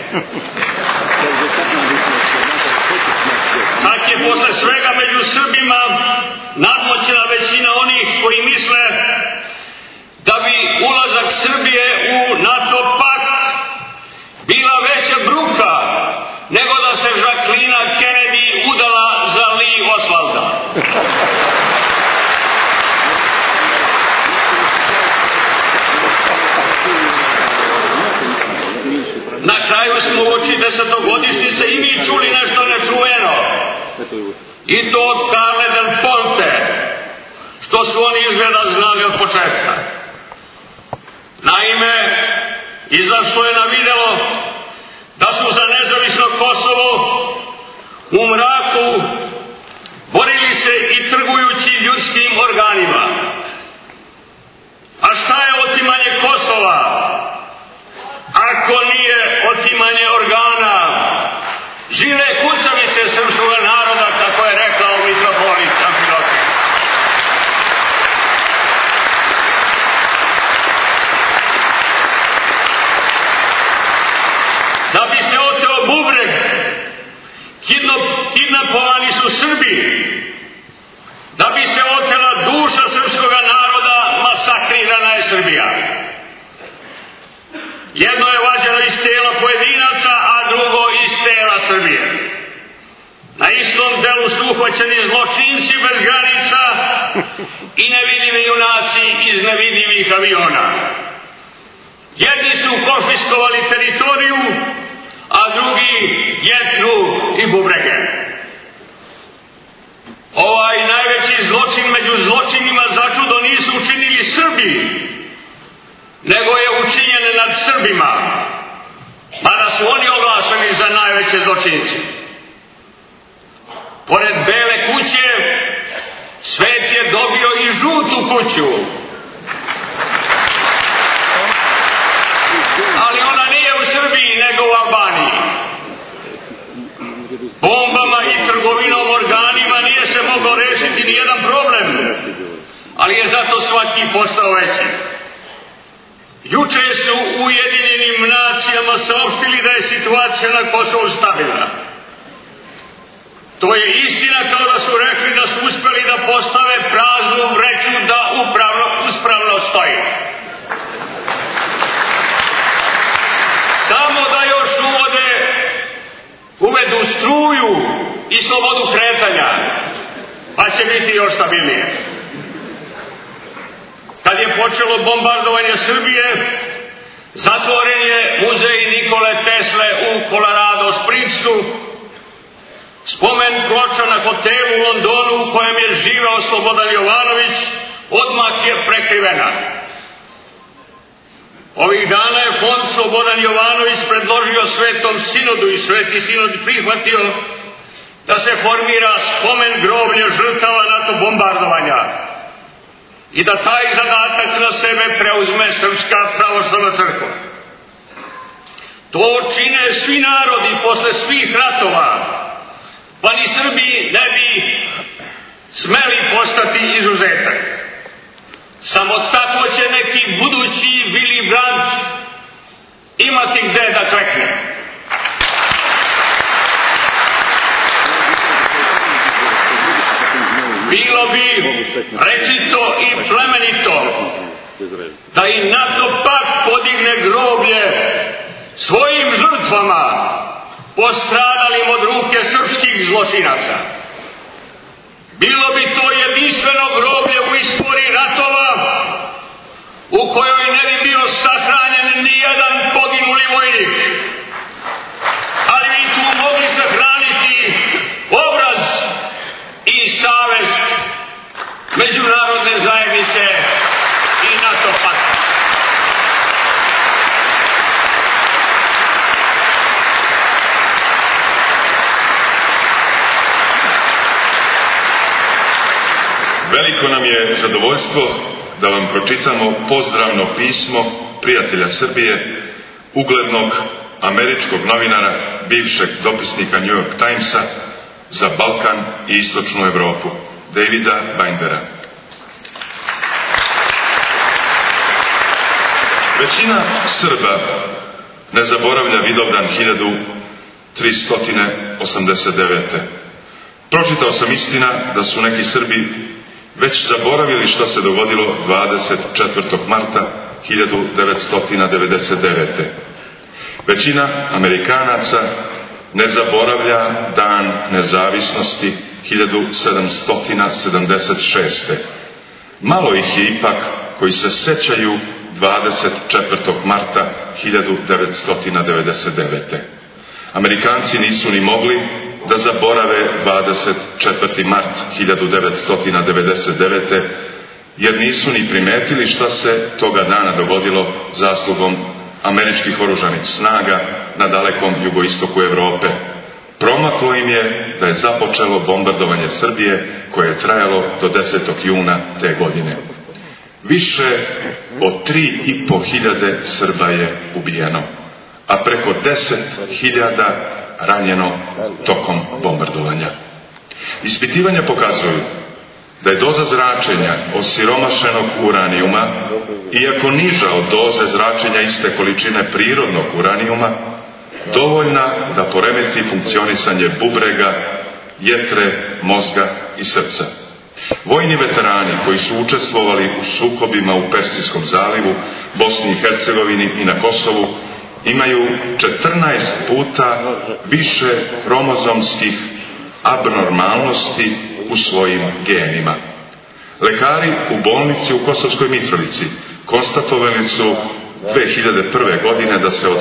Tako je posle svega među Srbima nadmoćna većina onih koji misle da bi ulazak Srbije u NATO pakt bila veća bruka nego da se Žaklina Kennedy udala za Lee Oswalda. Na kraju smo uoči 10-godišnjice i mi čuli nešto nečuveno. I to od Carle del Ponte, što su oni izgleda znali od početka. Naime, izašlo je na videlo da su za nezavisno Kosovo u mraku borili se i trgujući ljudskim organima. A šta je otimanje Kosova ako nije otimanje organa? Žile kucavice srpskog naroda, kako je rekao mitropolit Amfilohije. Da bi se oteo bubreg, kidnapovani su Srbi. Da bi se otela duša srpskog naroda, masakrirana je Srbija. Jedno je vađeno iz tela pojedinaca, a drugo iz tela Srbije. Na istom delu su uhvaćeni zločinci bez granica i nevidljivi junaci iz nevidljivih aviona. Jedni su konfiskovali teritoriju, a drugi jetru i bubrege. Ovaj najveći zločin među zločinima začudo nisu učinili Srbi, nego je učinjen nad Srbima, mada su oni oglašeni za najveće zločinci. Pored Bele kuće, svet je dobio i žutu kuću. Ali ona nije u Srbiji, nego u Albaniji. Bombama i trgovinom organima nije se moglo rešiti ni jedan problem, ali je zato svaki postao veći. Juče su Ujedinjenim nacijama saopštili da je situacija na Kosovu stabilna. To je istina, kao da su rekli da su uspeli da postave praznu vreću da uspravno stoji. Samo da još uvedu struju i slobodu kretanja, pa će biti još stabilnije. Kad je počelo bombardovanje Srbije, zatvoren je muzej Nikole Tesle u Colorado Springsu, spomen ploča na hotelu u Londonu u kojem je živeo Slobodan Jovanović odmah je prekrivena. Ovih dana je fond Slobodan Jovanović predložio Svetom sinodu i Sveti sinod prihvatio da se formira spomen groblje žrtava NATO bombardovanja i da taj zadatak na sebe preuzme Srpska pravoslavna crkva. To čine svi narodi posle svih ratova, pa ni Srbi ne bi smeli postati izuzetak. Samo tako će neki budući Willy Brandt imati gde da klekne. Bilo bi rečito i plemenito da i NATO pakt podigne groblje svojim žrtvama postradalim od ruke srpskih zločinaca. Bilo bi to jedinstveno groblje u istoriji ratova u kojoj ne bi bio sahranjen ni jedan poginuli vojnik, ali bi tu mogli sahraniti obraz i savest međunarodne zajednice i NATO pakta. Veliko nam je zadovoljstvo da vam pročitamo pozdravno pismo prijatelja Srbije, uglednog američkog novinara, bivšeg dopisnika New York Timesa za Balkan i istočnu Evropu, Davida Bindera. Većina Srba ne zaboravlja Vidovdan 1389. Pročitao sam istina da su neki Srbi već zaboravili što se dogodilo 24. marta 1999. Većina Amerikanaca ne zaboravlja dan nezavisnosti 1776. Malo ih je ipak koji se sećaju 24. marta 1999. Amerikanci nisu ni mogli da zaborave 24. mart 1999. jer nisu ni primetili šta se toga dana dogodilo zaslugom američkih oružanih snaga na dalekom jugoistoku Evrope. Promaklo im je da je započelo bombardovanje Srbije koje je trajalo do 10. juna te godine. Više od 3.500 Srba je ubijeno, a preko 10.000 ranjeno tokom bombardovanja. Ispitivanja pokazuju da je doza zračenja osiromašenog uranijuma, iako niža od doze zračenja iste količine prirodnog uranijuma, dovoljna da poremeti funkcionisanje bubrega, jetre, mozga i srca. Vojni veterani koji su učestvovali u sukobima u Persijskom zalivu, Bosni i Hercegovini i na Kosovu imaju 14 puta više hromozomskih abnormalnosti u svojim genima. Lekari u bolnici u Kosovskoj Mitrovici konstatovali su 2001. godine da se od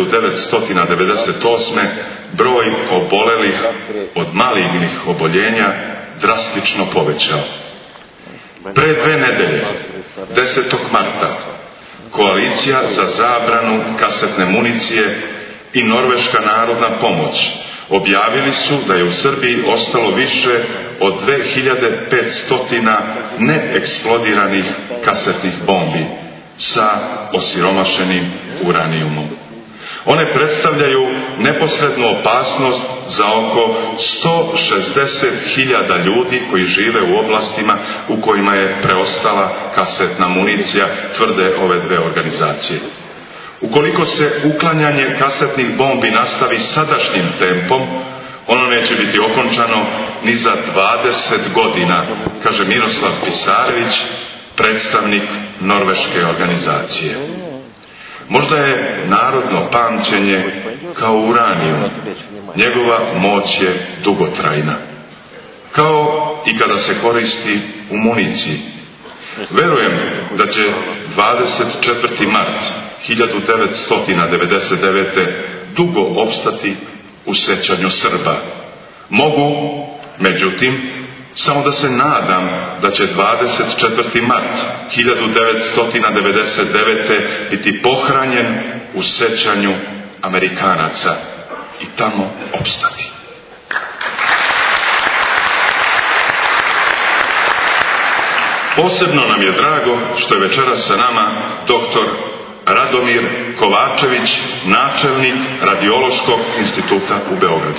1998. broj obolelih od malignih oboljenja drastično povećao. Pre 2 nedelje, 10. marta, Koalicija za zabranu kasetne municije i Norveška narodna pomoć objavili su da je u Srbiji ostalo više od 2500 neeksplodiranih kasetnih bombi sa osiromašenim uranijumom. One predstavljaju neposrednu opasnost za oko 160.000 ljudi koji žive u oblastima u kojima je preostala kasetna municija, tvrde ove dve organizacije. Ukoliko se uklanjanje kasetnih bombi nastavi sadašnjim tempom, ono neće biti okončano ni za 20 godina, kaže Miroslav Pisarević, predstavnik norveške organizacije. Možda je narodno pamćenje kao uranijum. Njegova moć je dugotrajna. Kao i kada se koristi u municiji. Verujem da će 24. mart 1999. dugo opstati u sećanju Srba. Mogu, međutim, samo da se nadam da će 24. mart 1999. biti pohranjen u sećanju Amerikanaca i tamo opstati. Posebno nam je drago što je večeras sa nama doktor Radomir Kovačević, načelnik Radiološkog instituta u Beogradu.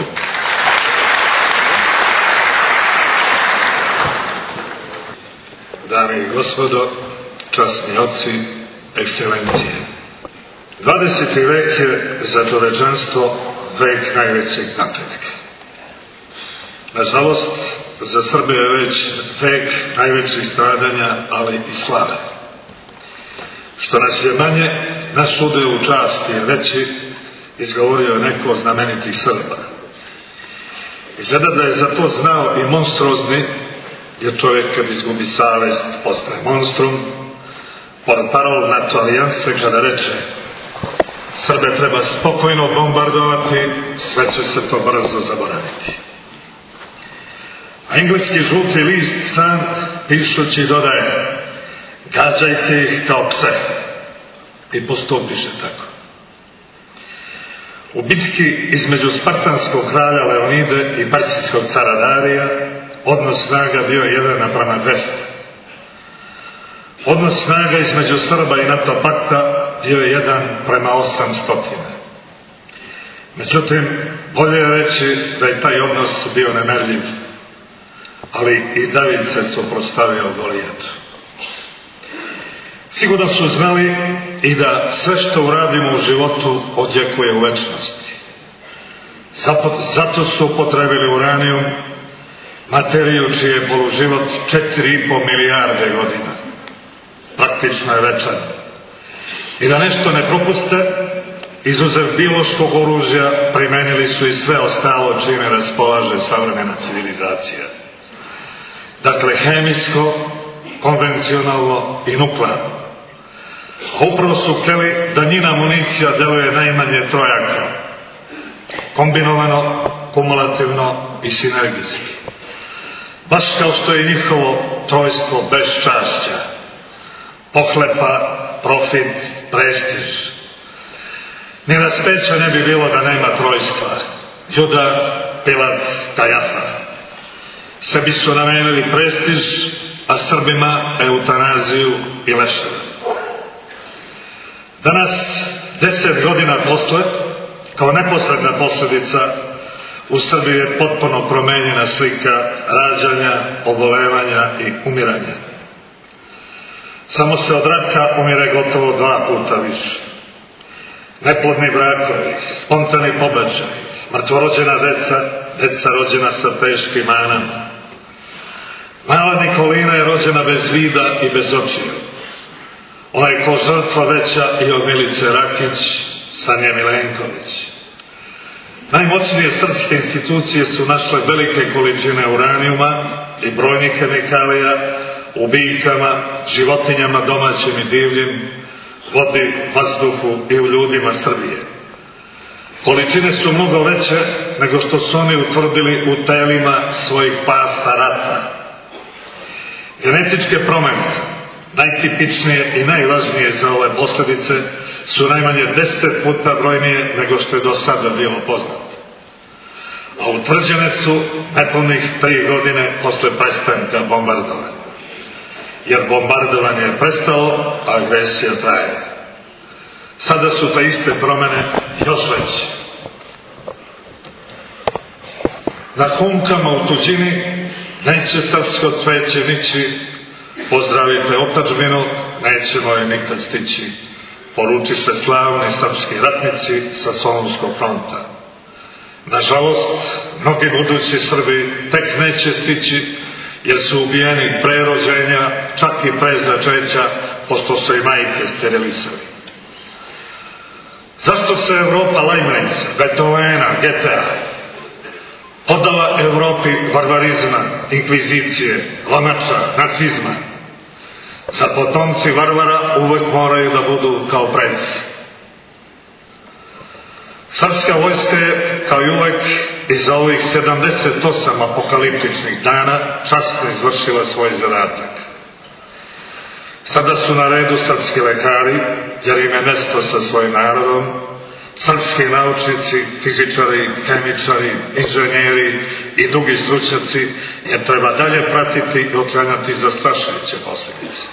Dame i gospodo, časni oci, ekscelencije. 20. vek je za čovečanstvo vek najvećeg napretka. Nažalost, za Srbe je već vek najvećih stradanja, ali i slave. Što nas je manje, naš udeo u časti je veći, izgovorio je neko od znamenitih Srba. Izgleda da je za to znao i monstruozni, jer čovjek kad izgubi savest postaje monstrum, portparol NATO alijanse kada reče Srbe treba spokojno bombardovati, sve će se to brzo zaboraviti. A engleski žuti list sam pišući dodaje gađajte ih kao pse i postupiše tako. U bitki između spartanskog kralja Leonide i persijskog cara Darija odnos snaga bio je 1:200. Odnos snaga između Srba i NATO pakta bio je 1:800. Međutim, bolje je reći da je taj odnos bio nemerljiv, ali i David se suprotstavio Golijatu. Sigurno su znali i da sve što uradimo u životu odjekuje u večnosti. Zato su upotrebili uranijum, materiju čiji je poluživot 4,5 milijarde godina. Praktično je večan. I da nešto ne propuste, izuzev biološkog oružja, primenili su i sve ostalo čime raspolaže savremena civilizacija. Dakle, hemijsko, konvencionalno i nuklearno. A upravo su htjeli da njina municija deluje najmanje trojaka, kombinovano, kumulativno i sinergijski. Baš kao što je njihovo trojstvo beščašća, pohlepa, profit, prestiž. Ni raspeća ne bi bilo da nema trojstva. Juda, Pilat, Kajafa. Sebi su namenili prestiž, a Srbima eutanaziju i leševe. Danas, 10 godina posle, kao neposredna posljedica, u Srbiji je potpuno promenjena slika rađanja, obolevanja i umiranja. Samo se od raka umire gotovo 2 puta više. Neplodni brakovi, spontani pobačaj, mrtvorođena deca rođena sa teškim manama. Mala Nikolina je rođena bez vida i bez očiju. Ona je ko žrtva veća i od Milice Rakić, Sanje Milenković. Najmoćnije srpske institucije su našle velike količine uranijuma i brojnih hemikalija u biljkama, životinjama domaćim i divljim, vodi, vazduhu i u ljudima Srbije. Količine su mnogo veće nego što su oni utvrdili u telima svojih pasa rata. Genetičke promjene, najtipičnije i najvažnije za ove posljedice, su najmanje 10 puta brojnije nego što je do sada bilo poznato. A utvrđene su nepunih 3 godine posle prestanka bombardovanja. Jer bombardovanje je prestalo, a agresija traje. Sada su te iste promjene još veće. Na humkama u tuđini neće srpsko cveće nići, pozdravite otadžbinu, nećemo je nikad stići, poruči se slavni srpski ratnici sa Solunskog fronta. Nažalost, mnogi budući Srbi tek neće stići, jer su ubijeni pre rođenja, čak i pre začeća, pošto su i majke sterilisali. Zašto se Evropa Lajmnica, Beethovena, Goethea podala Evropi varvarizma, inkvizicije, lamača, nacizma? Za potomci varvara uvek moraju da budu kao preci. Srpska vojska je, kao i uvek, i za ovih 78 apokaliptičnih dana časno izvršila svoj zadatak. Sada su na redu srpski lekari, jer im je mesto sa svojim narodom, srpski naučnici, fizičari, hemičari, inženjeri i drugi stručnjaci, jer treba dalje pratiti i otklanjati zastrašujuće posljedice.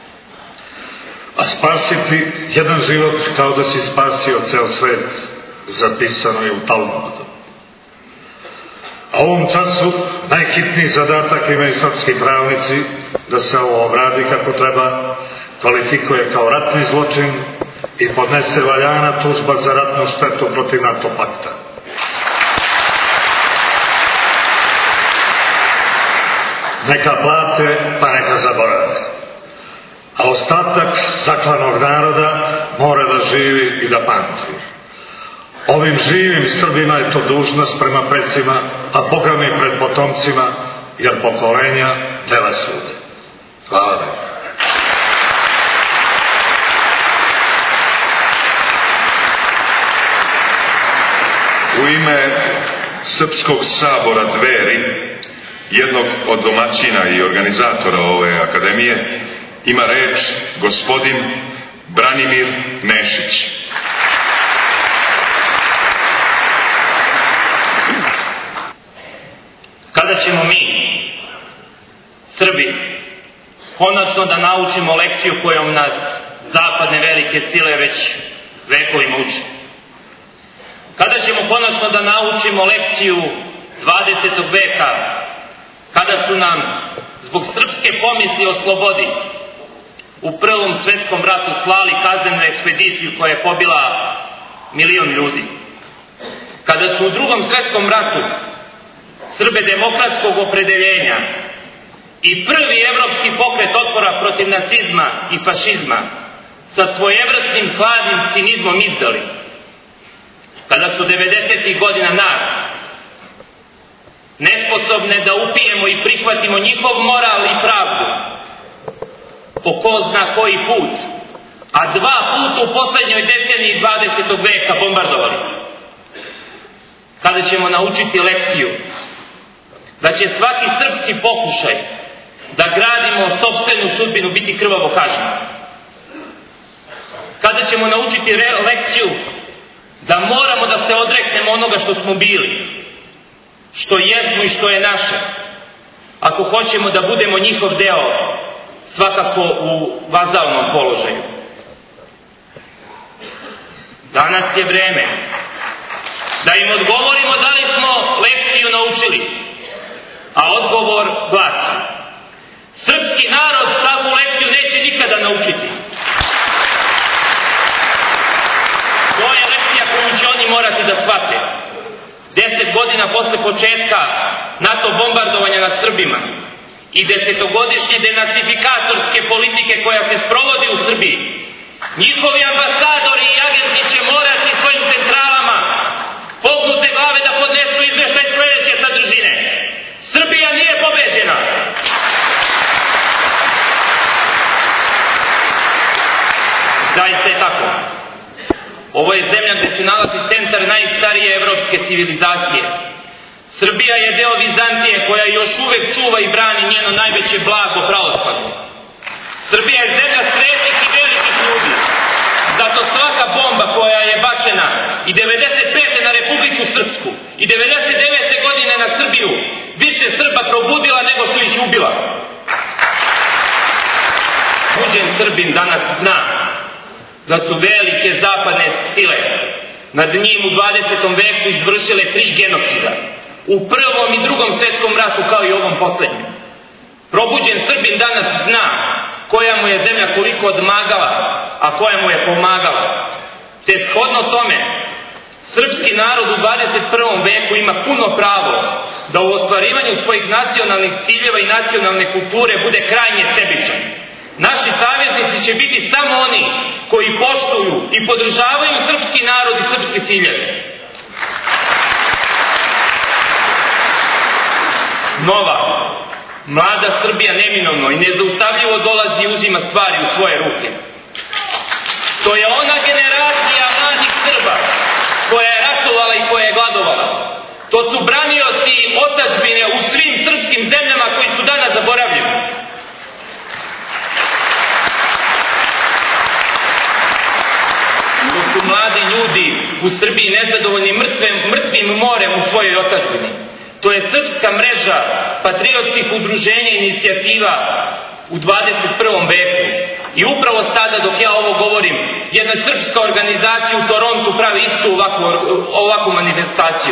A spasiti jedan život kao da si spasio ceo svet, zapisano je u Talmudu. A u ovom času najhitniji zadatak imaju srpski pravnici da se ovo obradi kako treba, kvalifikuje kao ratni zločin i podnese valjana tužba za ratnu štetu protiv NATO pakta. Neka plate, pa neka zaborave. A ostatak zaklanog naroda mora da živi i da pamti. Ovim živim Srbima je to dužnost prema precima, a Boga mi pred potomcima, jer pokolenja dela sude. Hvala vam. U ime Srpskog sabora Dveri, jednog od domaćina i organizatora ove akademije, ima reč gospodin Branimir Nešić. Kada ćemo mi, Srbi, konačno da naučimo lekciju kojom nas zapadne velike sile već vekovima uče? Kada ćemo konačno da naučimo lekciju 20. veka, kada su nam zbog srpske pomisli o slobodi u Prvom svetskom ratu slali kaznenu ekspediciju koja je pobila 1.000.000 ljudi? Kada su u Drugom svetskom ratu Srbe demokratskog opredeljenja i prvi evropski pokret otpora protiv nacizma i fašizma sa svojevrsnim hladnim cinizmom izdali? Kada su 90. godina nas, nesposobne da upijemo i prihvatimo njihov moral i pravdu, po ko zna koji put, a 2 puta u poslednjoj deceniji 20. veka bombardovali. Kada ćemo naučiti lekciju da će svaki srpski pokušaj da gradimo sopstvenu sudbinu biti krvavo kažnjen. Kada ćemo naučiti lekciju da moramo da se odreknemo onoga što smo bili, što jesmo i što je naše, ako hoćemo da budemo njihov deo, svakako u vazalnom položaju. Danas je vreme da im odgovorimo da li smo lekciju naučili, a odgovor glasi: srpski narod takvu lekciju neće nikada naučiti. To je lekcija koju će oni morati da shvate. 10 godina posle početka NATO bombardovanja nad Srbima i 10-godišnje denacifikatorske politike koja se sprovodi u Srbiji, njihovi ambasadori i agenti će morati svojim centralama pognute glave da podnesu izveštaj sledeće sadržine: Srbija nije pobeđena. Zaista je tako. Ovo je zemlja gde se nalazi centar najstarije evropske civilizacije. Srbija je deo Vizantije koja još uvek čuva i brani njeno najveće blago, pravoslavlje. Srbija je zemlja sretnih i velikih ljudi. Zato svaka bomba koja je bačena i 95. na Republiku Srpsku i 99. godine na Srbiju više Srba probudila nego što ih ubila. Buđen Srbin danas zna da su velike zapadne sile nad njim u 20. veku izvršile 3 genocida. U Prvom i Drugom svetskom ratu, kao i ovom poslednjem. Probuđen Srbin danas zna koja mu je zemlja koliko odmagala, a koja mu je pomagala. Te shodno tome, srpski narod u 21. veku ima puno pravo da u ostvarivanju svojih nacionalnih ciljeva i nacionalne kulture bude krajnje sebičan. Naši saveznici će biti samo oni koji poštuju i podržavaju srpski narod i srpske ciljeve. Nova, mlada Srbija neminovno i nezaustavljivo dolazi i uzima stvari u svoje ruke. To je ona generacija mladih Srba koja je ratovala i koja je gladovala. To su branioci otadžbine u svim srpskim zemljama koji su danas zaboravljeni. To su mladi ljudi u Srbiji nezadovoljni mrtvim morem u svojoj otadžbini. To je srpska mreža patriotskih udruženja i inicijativa u 21. veku. I upravo sada, dok ja ovo govorim, jedna srpska organizacija u Torontu pravi istu ovakvu manifestaciju.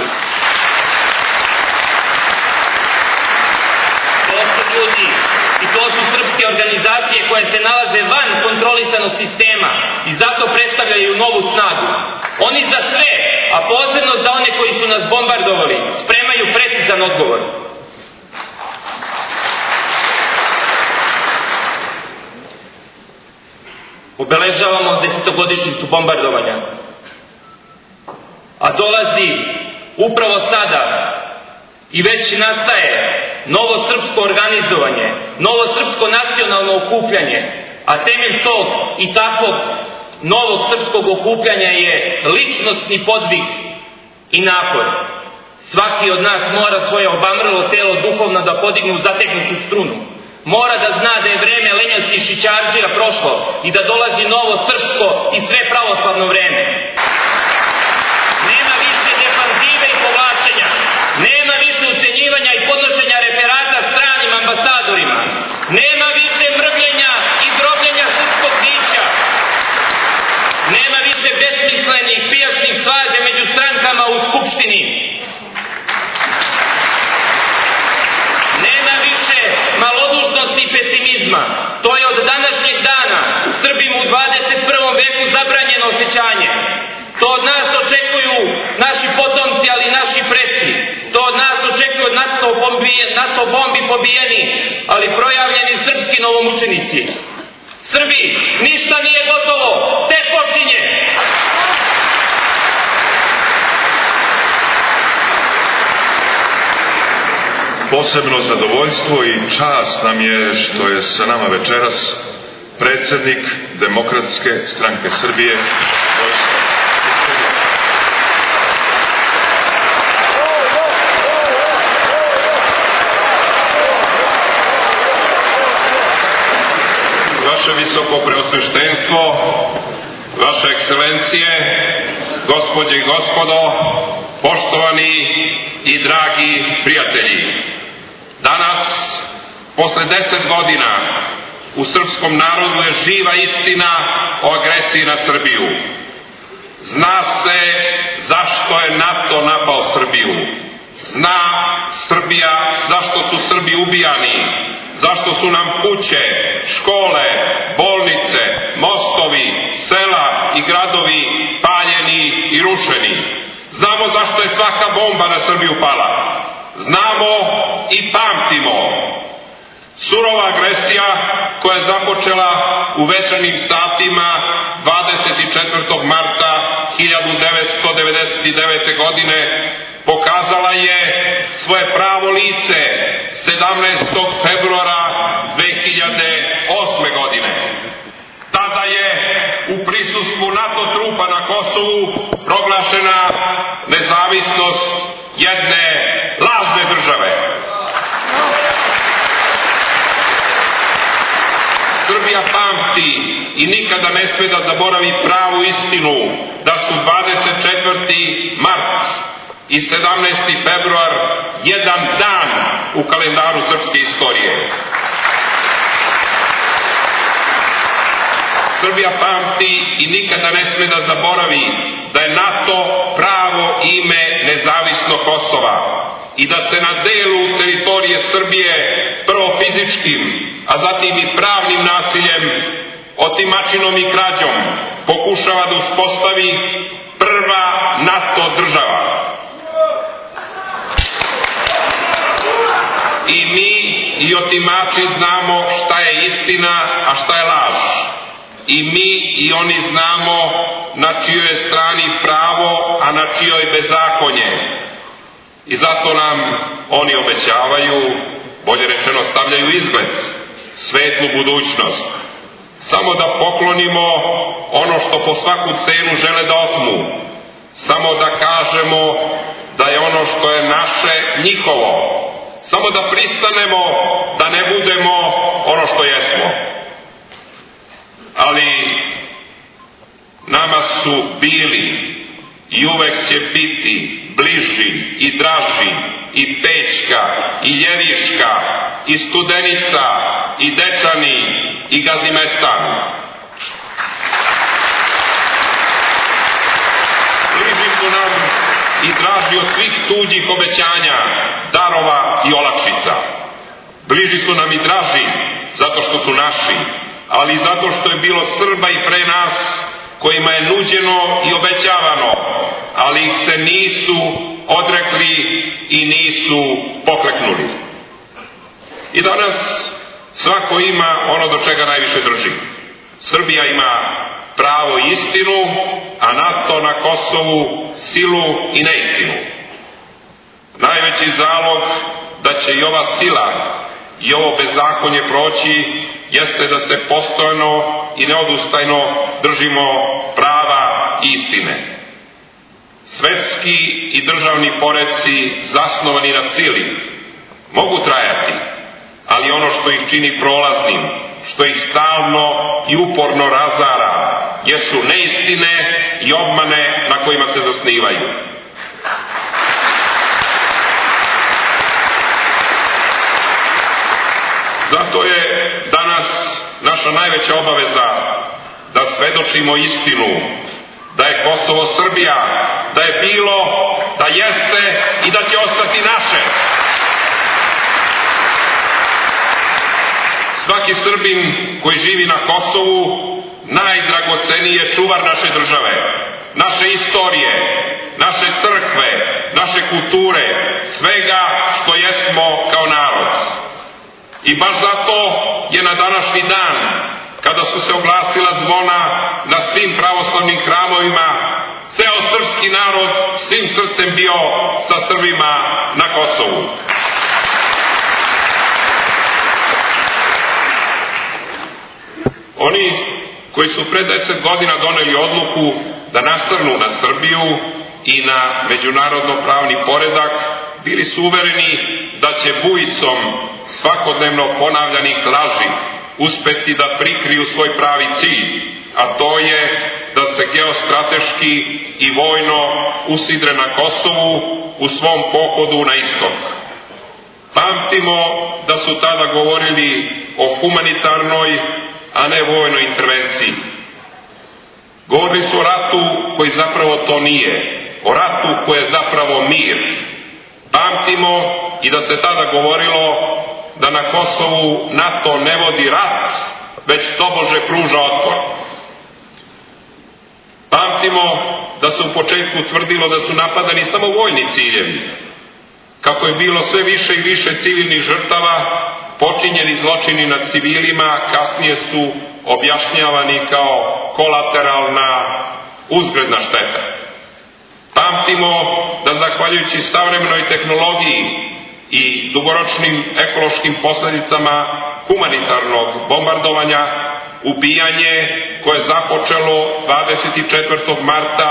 To su ljudi i to su srpske organizacije koje se nalaze van kontrolisanog sistema i zato predstavljaju novu snagu. Oni za sve, a posebno za one koji su nas bombardovali, spremaju precizan odgovor. Obeležavamo 10-godišnjicu bombardovanja, a dolazi upravo sada i već nastaje novo srpsko organizovanje, novo srpsko nacionalno okupljanje, a temelj tog i takvog novog srpskog okupljanja je ličnostni podvig i napor. Svaki od nas mora svoje obamrlo telo duhovno da podigne u zategnutu strunu. Mora da zna da je vreme lenjosti i šićardžija prošlo i da dolazi novo srpsko i sve pravoslavno vreme. Nema više defanzive i povlačenja. Nema više ucenjivanja i podnošenja referata stranim ambasadorima. Nema više mrvljenja i drobljenja srpskog bića. Nema više besmislenih pijačnih svađa među strankama u Skupštini. Nema više malodušnosti i pesimizma. To je od današnjeg dana Srbima u 21. veku zabranjeno osjećanje. To od nas očekuju naši potomci, ali i naši preci. To od nas očekuju NATO bombi pobijeni, ali projavljeni srpski novomučenici. Srbi, ništa nije gotovo, te počinje! Posebno zadovoljstvo i čast nam je što je sa nama večeras predsjednik Demokratske stranke Srbije. Vaše visoko preosveštenstvo, vaše ekscelencije, gospođe i gospodo, poštovani i dragi prijatelji. Danas, posle 10 godina, u srpskom narodu je živa istina o agresiji na Srbiju. Zna se zašto je NATO napao Srbiju. Zna Srbija zašto su Srbi ubijani, zašto su nam kuće, škole, bolnice, mostovi, sela i gradovi paljeni i rušeni. Znamo zašto je svaka bomba na Srbiju pala. Znamo i pamtimo. Surova agresija koja je započela u večernjim satima 24. marta 1999. godine pokazala je svoje pravo lice 17. februara 2008. godine. Tada je u prisustvu NATO trupa na Kosovu proglašena nezavisnost jedne lažne države. Srbija pamti i nikada ne sme da zaboravi pravu istinu da su 24. mart i 17. februar jedan dan u kalendaru srpske istorije. Srbija pamti i nikada ne sme da zaboravi da je NATO pravo ime nezavisnog Kosova i da se na delu teritorije Srbije prvo fizičkim, a zatim i pravnim nasiljem, otimačinom i krađom pokušava da uspostavi prva NATO država. I mi i otimači znamo šta je istina, a šta je laž. I mi i oni znamo na čijoj je strani pravo, a na čijoj bezakonje. I zato nam oni obećavaju, bolje rečeno stavljaju izgled, svetlu budućnost. Samo da poklonimo ono što po svaku cenu žele da otmu. Samo da kažemo da je ono što je naše njihovo. Samo da pristanemo da ne budemo ono što jesmo. Ali nama su bili i uvek će biti bliži i draži i Pećka i Ljeriška i Studenica i Dečani i Gazimestan. Bliži su nam i draži od svih tuđih obećanja, darova i olakšica. Bliži su nam i draži zato što su naši, ali i zato što je bilo Srba i pre nas kojima je nuđeno i obećavano, ali ih se nisu odrekli i nisu pokleknuli. I danas svako ima ono do čega najviše drži. Srbija ima pravo i istinu, a NATO na Kosovu silu i neistinu. Najveći zalog da će i ova sila i ovo bezakonje proći jeste da se postojno i neodustajno držimo prava i istine. Svetski i državni poreci zasnovani na sili mogu trajati, ali ono što ih čini prolaznim, što ih stalno i uporno razara, jesu neistine i obmane na kojima se zasnivaju. Zato je danas naša najveća obaveza da svedočimo istinu, da je Kosovo Srbija, da je bilo, da jeste i da će ostati naše. Svaki Srbin koji živi na Kosovu najdragoceniji je čuvar naše države, naše istorije, naše crkve, naše kulture, svega što jesmo kao narod. I baš zato je na današnji dan, kada su se oglasila zvona na svim pravoslavnim hramovima, ceo srpski narod svim srcem bio sa Srbima na Kosovu. Oni koji su pre 10 godina doneli odluku da nasrnu na Srbiju i na međunarodno pravni poredak, bili su uvereni da će bujicom svakodnevno ponavljanih laži uspeti da prikriju svoj pravi cilj, a to je da se geostrateški i vojno usidre na Kosovu u svom pohodu na istok. Pamtimo da su tada govorili o humanitarnoj, a ne vojnoj intervenciji. Govorili su o ratu koji zapravo to nije, o ratu koji je zapravo mir. Pamtimo i da se tada govorilo da na Kosovu NATO ne vodi rat, već tobože pruža otpor. Pamtimo da se u početku tvrdilo da su napadani samo vojni ciljevi. Kako je bilo sve više i više civilnih žrtava, počinjeni zločini nad civilima kasnije su objašnjavani kao kolateralna uzgredna šteta. Pamtimo da zahvaljujući savremenoj tehnologiji i dugoročnim ekološkim posledicama humanitarnog bombardovanja, ubijanje koje je započelo 24. marta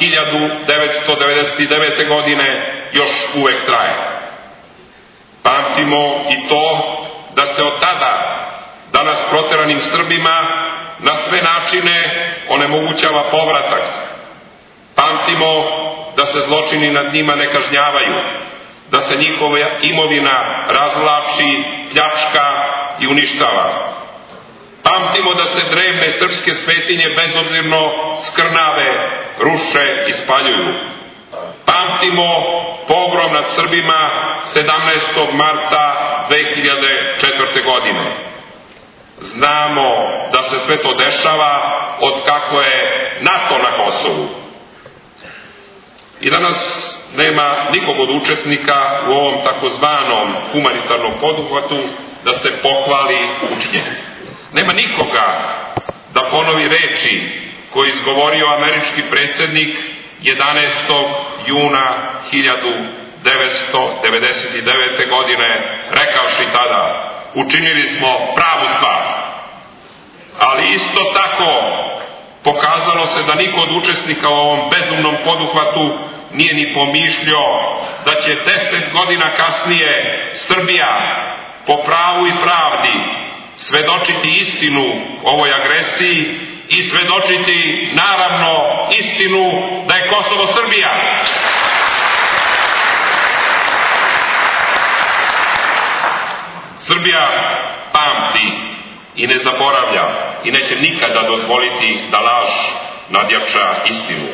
1999. godine još uvek traje. Pamtimo i to da se od tada danas proteranim Srbima na sve načine onemogućava povratak. Pamtimo da se zločini nad njima ne kažnjavaju, da se njihova imovina razvlači, pljačka i uništava. Pamtimo da se drevne srpske svetinje bezobzirno skrnave, ruše i spaljuju. Pamtimo pogrom nad Srbima 17. marta 2004. godine. Znamo da se sve to dešava od kako je NATO na Kosovu. I danas nema nikog od učesnika u ovom takozvanom humanitarnom poduhvatu da se pohvali učinjenjem. Nema nikoga da ponovi reči koje izgovorio američki predsjednik 11. juna 1999. godine, rekavši tada: učinili smo pravu stvar. Ali isto tako pokazalo se da niko od učesnika u ovom bezumnom poduhvatu nije ni pomišljao da će 10 godina kasnije Srbija po pravu i pravdi svedočiti istinu ovoj agresiji i svedočiti naravno istinu da je Kosovo Srbija. Srbija pamti i ne zaboravlja i neće nikada dozvoliti da laž nadjača istinu.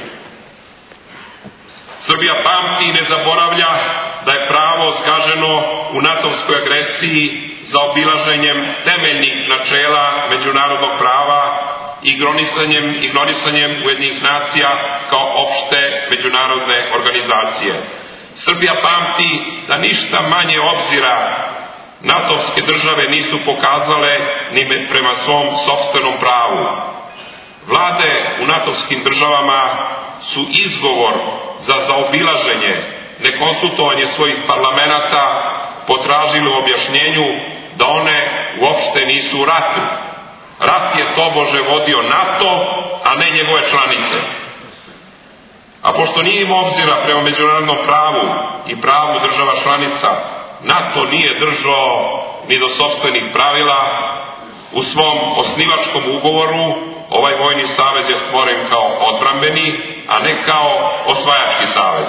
Srbija pamti i ne zaboravlja da je pravo zgaženo u natovskoj agresiji za obilaženjem temeljnih načela međunarodnog prava i ignorisanjem Ujedinjenih nacija kao opšte međunarodne organizacije. Srbija pamti da ništa manje obzira natovske države nisu pokazale ni prema svom sopstvenom pravu. Vlade u natovskim državama su izgovor za zaobilaženje, nekonsultovanje svojih parlamenata potražili u objašnjenju da one uopšte nisu u ratu. Rat je tobože vodio NATO, a ne njegove članice. A pošto nije imao obzira prema međunarodnom pravu i pravu država članica, NATO nije držao ni do sopstvenih pravila. U svom osnivačkom ugovoru ovaj vojni savez je stvoren kao odbrambeni, a ne kao osvajački savez.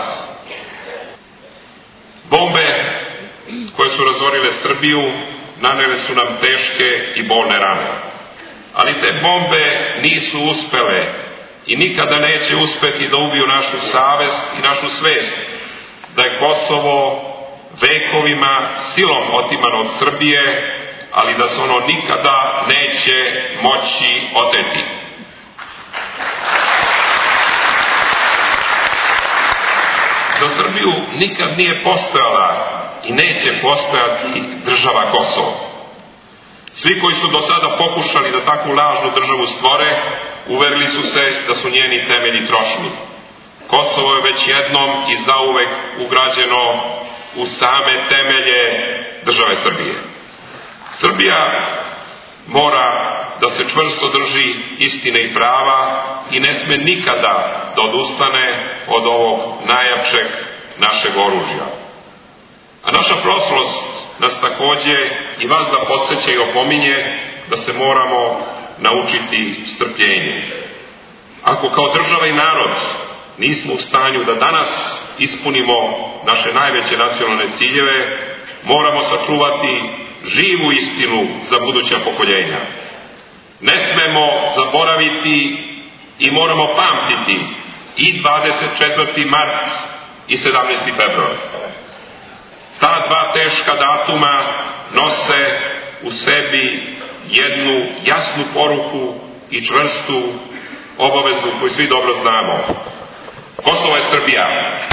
Bombe koje su razorile Srbiju nanele su nam teške i bolne rane. Ali te bombe nisu uspele i nikada neće uspeti da ubiju našu savest i našu svest da je Kosovo vekovima silom otimano od Srbije, ali da se ono nikada neće moći oteti. Za Srbiju nikad nije postojala i neće postojati država Kosovo. Svi koji su do sada pokušali da takvu lažnu državu stvore, uverili su se da su njeni temelji trošni. Kosovo je već jednom i zauvek ugrađeno u same temelje države Srbije. Srbija mora da se čvrsto drži istine i prava i ne sme nikada da odustane od ovog najjačeg našeg oružja. A naša prošlost nas takođe i vas da podsjeća i opominje da se moramo naučiti strpljenje. Ako kao država i narod nismo u stanju da danas ispunimo naše najveće nacionalne ciljeve, moramo sačuvati živu istinu za buduća pokoljenja. Ne smemo zaboraviti i moramo pamtiti i 24. mart i 17. februar. Ta dva teška datuma nose u sebi jednu jasnu poruku i čvrstu obavezu koju svi dobro znamo. Kosovo je Srbija.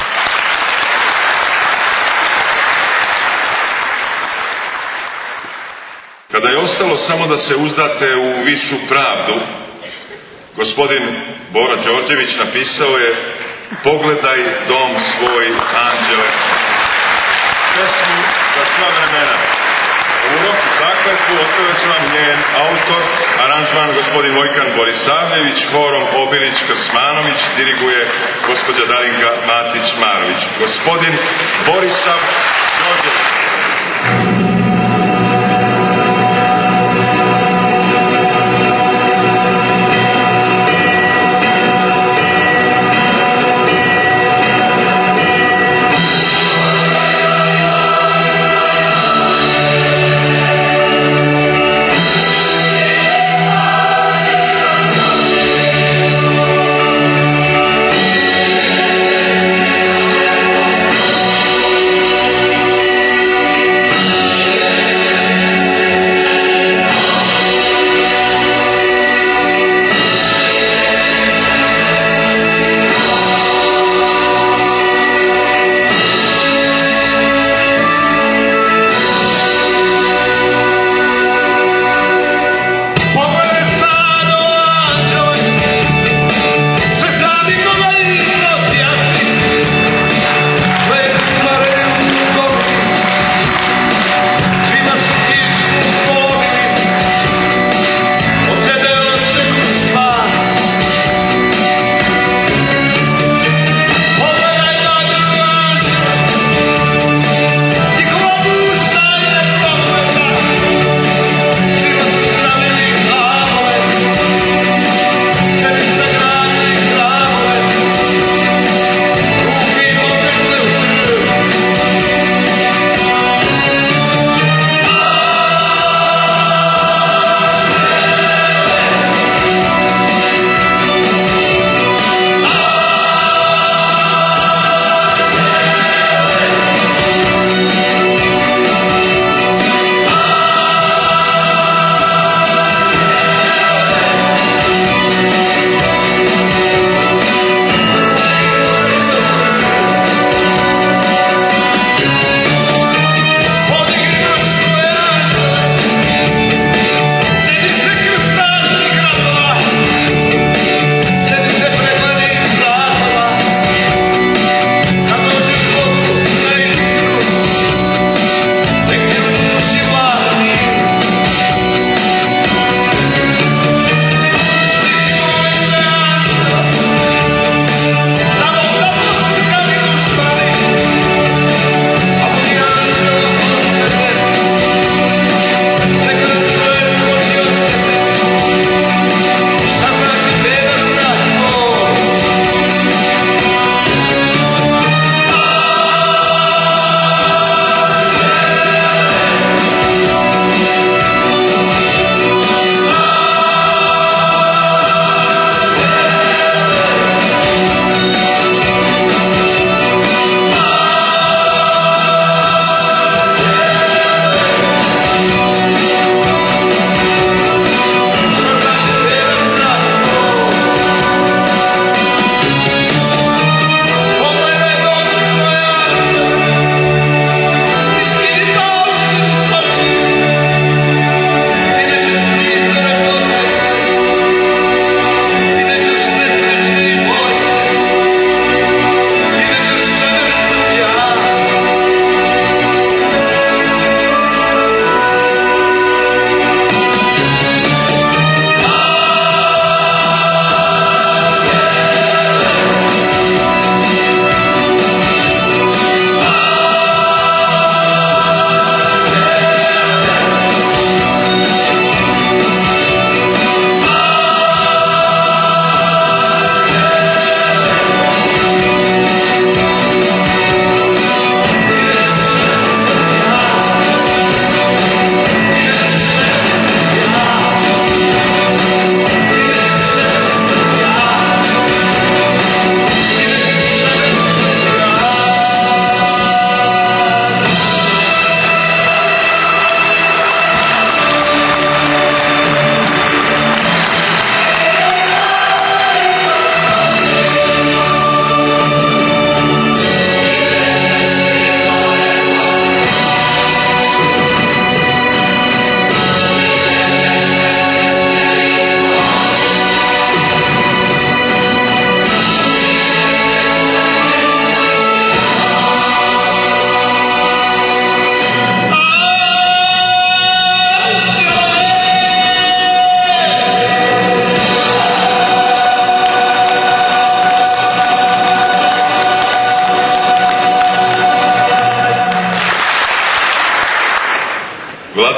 Kada je ostalo samo da se uzdate u višu pravdu, gospodin Bora Đorđević napisao je: pogledaj dom svoj, anđele. Pesmu za sva vremena. Urok i zakletvu ostavit će vam njen autor, aranžman gospodin Vojkan Borisavljević, horom Obilić Krsmanović, diriguje gospođa Darinka Matić-Marović. Gospodin Borisav Đorđević.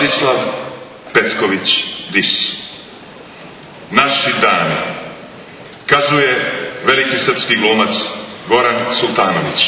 Vladislav Petković Dis. Naši dani, kazuje veliki srpski glumac Goran Sultanović.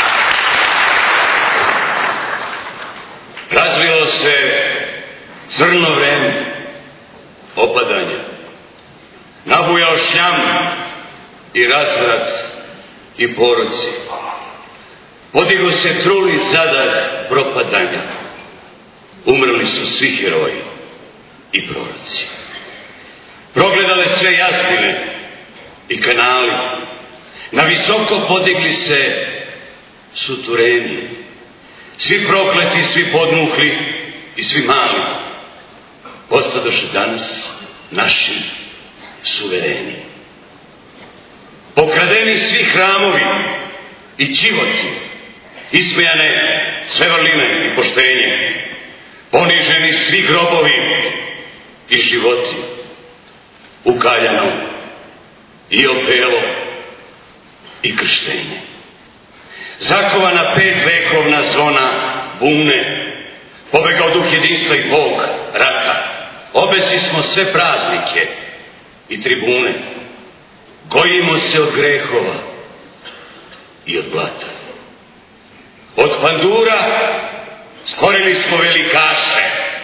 Razvilo se crno vreme opadanja, nabujao šljam i razvrat i poroci. Podigo se truli zadah propadanja. Umrli su svi heroji i proroci. Progledale sve jazbine i kanali. Na visoko podigli se sutureni. Svi prokleti, svi podmukli i svi mali. Postadoše danas naši suvereni. Pokradeni svi hramovi i ćivoti. Ismejane sve vrline i poštenje. Poniženi svi grobovi i životi. Ukaljano i opelo i krštenje. Zakovana 5 vekovna zvona bune. Pobegao duh jedinstva i Bog rata. Obesi smo sve praznike i tribune. Gojimo se od grehova i od blata. Od pandura stvorili smo velikaše.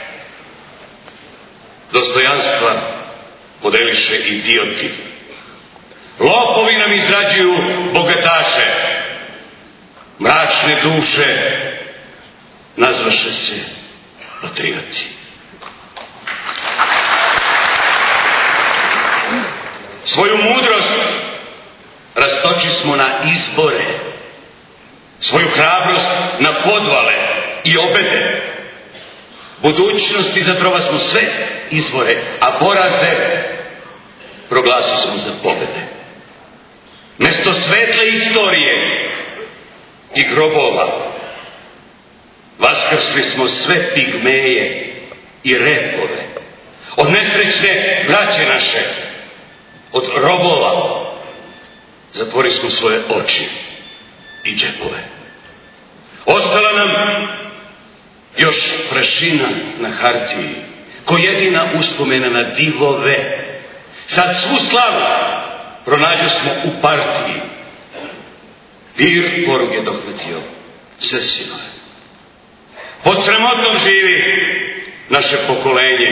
Dostojanstva podeliše idioti. Lopovi nam izrađuju bogataše. Mračne duše nazvaše se patrioti. Svoju mudrost rastoči smo na izbore. Svoju hrabrost na podvale i obede. Budućnosti zatrova smo sve izvore, a poraze proglasi smo za pobede. Mesto svetle istorije i grobova vaskrsli smo sve pigmeje i repove. Od nesrećne braće naše, od robova zatvori smo svoje oči i džepove. Ostala nam još prašina na hartiji, ko jedina uspomena na divove. Sad svu slavu pronađu smo u partiji. Vir porug je dohvatio sve sinove. Pod sramotom živi naše pokolenje.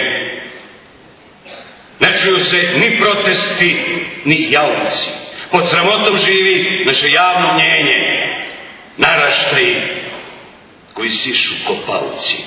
Ne čuju se ni protesti, ni jauci. Pod sramotom živi naše javno mnjenje. Naraštaji koji sišu ko pauci.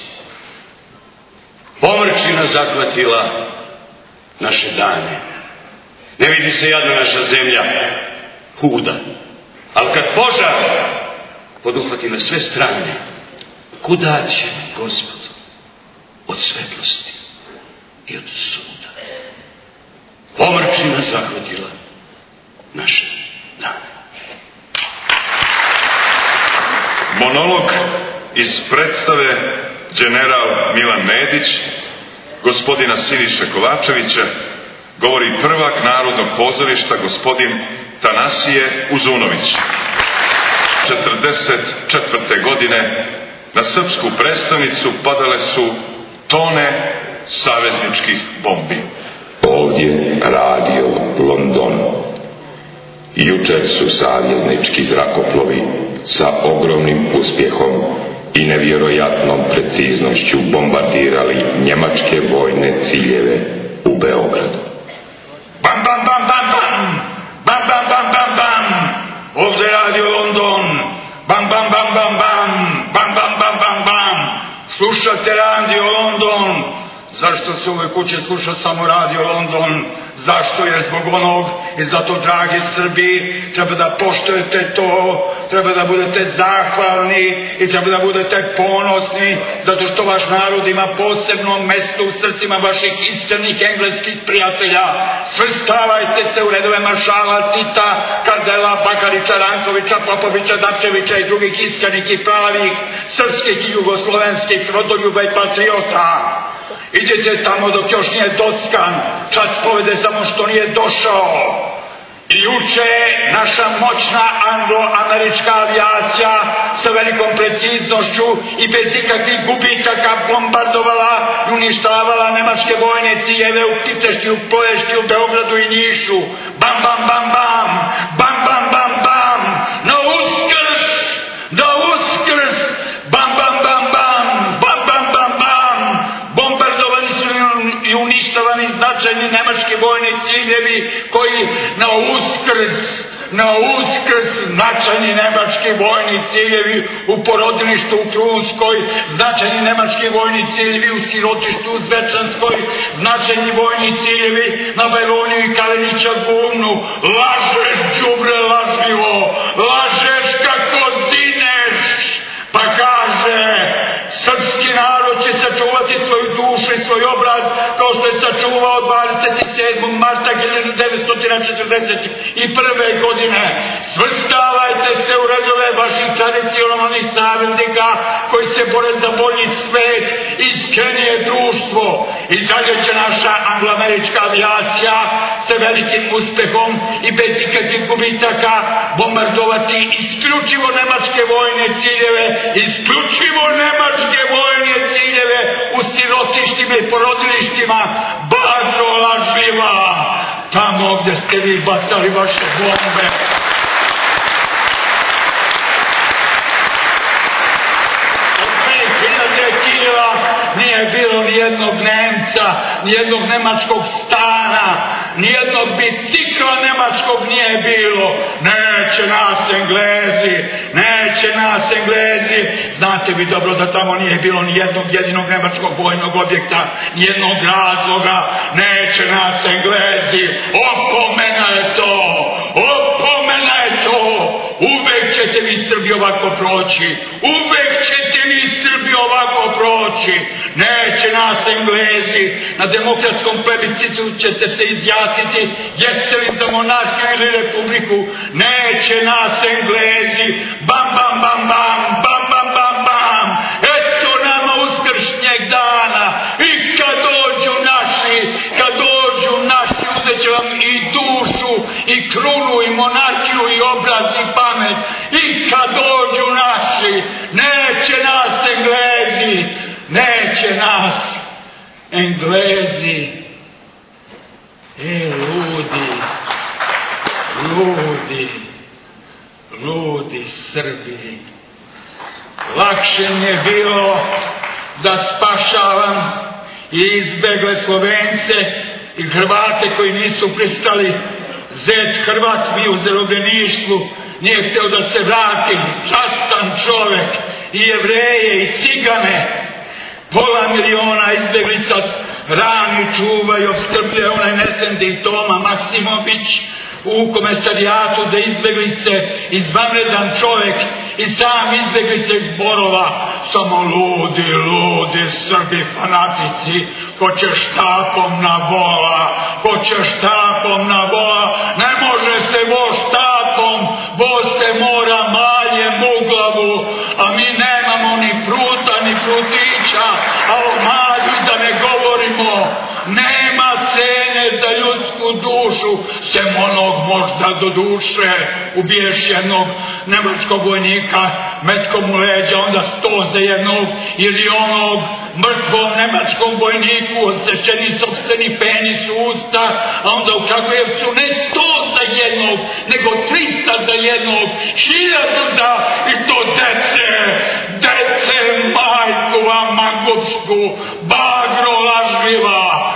Pomrčina zahvatila naše dane. Ne vidi se jadna naša zemlja, huda. Ali kad požar poduhvati na sve strane, kuda će, Gospodu, od svetlosti i od suda? Pomrčina zahvatila naše dane. Monolog iz predstave General Milan Medić, gospodina Siniše Kovačevića, govori prvak Narodnog pozorišta, gospodin Tanasije Uzunović. 1944. godine na srpsku prestonicu padale su tone savezničkih bombi. Ovdje radio London. Jučer su saveznički zrakoplovi sa ogromnim uspjehom i nevjerojatnom preciznošću bombardirali njemačke vojne ciljeve u Beogradu. Bam, bam, bam, bam, bam! Bam, bam, bam, bam, bam! Ovdje radio London! Bam, bam, bam, bam, bam! Bam, bam, bam, bam, bam! Slušate radio London! Zašto se u ovoj kući sluša samo radio London? Zašto? Jer zbog onog i zato, dragi Srbi, treba da poštujete to, treba da budete zahvalni i treba da budete ponosni, zato što vaš narod ima posebno mesto u srcima vaših iskrenih engleskih prijatelja. Svrstavajte se u redove maršala Tita, Kardela, Bakarića, Rankovića, Popovića, Dapčevića i drugih iskrenih i pravih srpskih i jugoslovenskih rodoljuba i patriota. Idete tamo dok još nije dockan, čas povede samo što nije došao. I juče naša moćna anglo-američka avijacija sa velikom preciznošću i bez ikakvih gubitaka bombardovala i uništavala nemačke vojne ciljeve u Kiteški, u Ploeški, u Beogradu i Nišu. Bam, bam, bam, bam, bam, bam, bam, bam, na Uskrs, na Uskrs, bam, bam, bam, bam, bam, bam, bam, bam, bombardovani su i uništavani značajni nemački vojni ciljevi koji na Uskrs, značajni nemački vojni ciljevi u porodilištu u Krunskoj, značajni nemački vojni ciljevi u sirotištu u Zvečanskoj, značajni vojni ciljevi na Bajroniju i Kalenića Guvnu. Lažeš, đubre lažljivo, lažeš kako zineš, pa kaže srpski narod će sačuvati svoju dušu i svoj obraz kao što je sačuvao 27. marta 1941. godine. Svrstavajte se u redove vaših tradicionalnih saveznika koji se bore za bolji svet i iskrenije društvo. I dalje će naša angloamerička avijacija sa velikim uspehom i bez ikakvih gubitaka bombardovati isključivo nemačke vojne ciljeve, isključivo nemačke vojne ciljeve u sirotištima i porodilištima. Bagro lažljiva, tamo gdje ste vi bacali vaše bombe. Od 2000 kila nije bilo nijednog Nemca, nijednog nemačkog stana, nijednog bicikla nemačkog nije bilo. Neće nas Englezi, neće nas Englezi. Znate vi dobro da tamo nije bilo nijednog jedinog nemačkog vojnog objekta, nijednog razloga. Neće nas Englezi. Opomena je to, opomena je to. Uvek ćete vi Srbi ovako proći, uvek ćete vi Srbi ovako proći. Neće nas Englezi. Na demokratskom plebiscitu ćete se izjasniti jeste li za monarhiju ili republiku. Neće nas Englezi. Bam, bam, bam, bam, bam, bam, bam, bam. Eto nama uskršnjeg dana. I kad dođu naši, uzet će vam i dušu, i krunu, i monarhiju, i obraz, i pamet. I kad dođu naši, neće nas Englezi, neće nas Englezi. Ludi Srbi. Lakše mi je bilo da spašavam i izbegle Slovence i Hrvate koji nisu pristali. Zet Hrvat mi u zarobljeništvu nije hteo da se vrati, častan čovek, i Jevreje i Cigane. 500 miliona izbeglica rani, čuva i obskrbljuje onaj Nesendi Toma Maksimović u komesarijatu za izbeglice, izvanredan čovek i sam izbeglice iz Borova. Samo ludi Srbi fanatici, hoće štapom na vola, ne može se vo štapom, vo se mora maljem u glavu, a mi nemamo ni fruta, ni frutića, a o malju da ne govorimo. Nema cene za ljudsku dušu, sem onog možda do duše. Ubiješ jednog nemačkog vojnika metkom u leđa, onda 100 za jednog, ili onog mrtvom nemačkom vojniku odsečeni sopstveni penis u usta, a onda u Kragujevcu ne 100 za jednog, nego 300 za jednog, 1000 za, i to dece majku vam mangupsku, bagro lažljiva.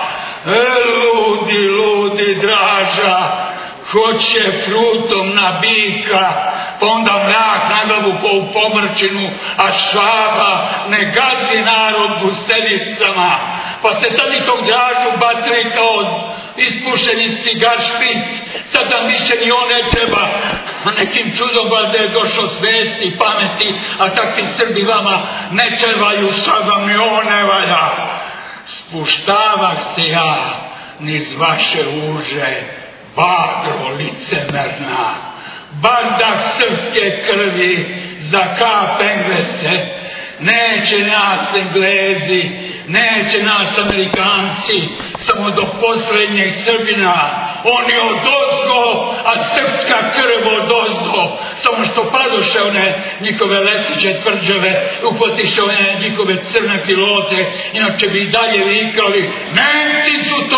Ludi Draža, hoće frutom na bika, pa onda mrak na glavu po u pomrčinu, a Švaba ne gazi narod gusenicama, pa ste sad i tog Dražu bacili kao ispušeni cigar špic, sad nam više ni on ne treba, a nekim čudom valjda je došao svesti i pameti, a takvi Srbi vama ne trebaju, sad vam ni on ne valja. Spuštavah se ja niz vaše uže, bagro licemerna, bardak srpske krvi za kap Englese. Neće nas Englezi, neće nas Amerikanci, samo do poslednjeg Srbina oni odozgo, a srpska krv odozgo. Samo što padoše one njihove leteće tvrđave, uhvatiše one njihove crne pilote, inače bi i dalje vikali, Nemci su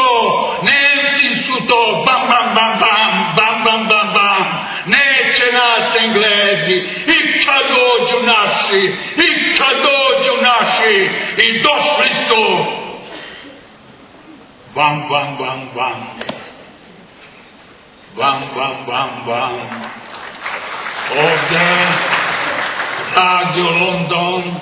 to, bam, bam, bam, bam, bam, bam, bam, bam, neće nas Englezi, i kad dođu naši, i došli su, bam, bam, bam, bam, bam, bam, bam, bam, ovdje Radio London,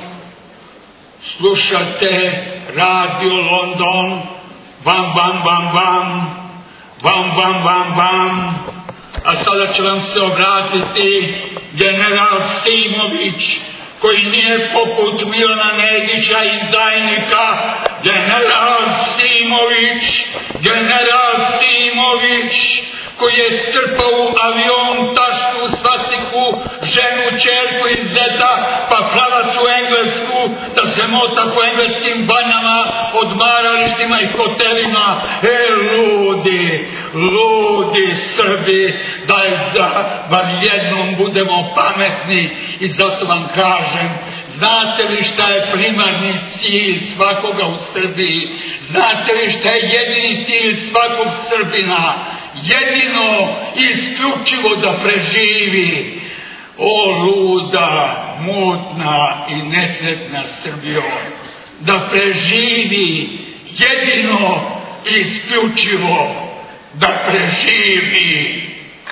slušate Radio London, bam, bam, bam, bam, bam, bam, bam, bam, a sada će vam se obratiti general Simović, koji nije poput Milana Nedića izdajnika, general Simović, koji je strpao u avion tašku, svastiku, ženu, čerku iz zeta, pa pravac u Englesku, da se mota po engleskim banjama, odmaralištima i hotelima. Ludi Srbi, daj da bar jednom budemo pametni, i zato vam kažem, znate li šta je primarni cilj svakoga u Srbiji? Znate li šta je jedini cilj svakog Srbina? Jedino i isključivo da preživi. O luda, mutna i nesretna Srbijo, da preživi, jedino i isključivo da preživi.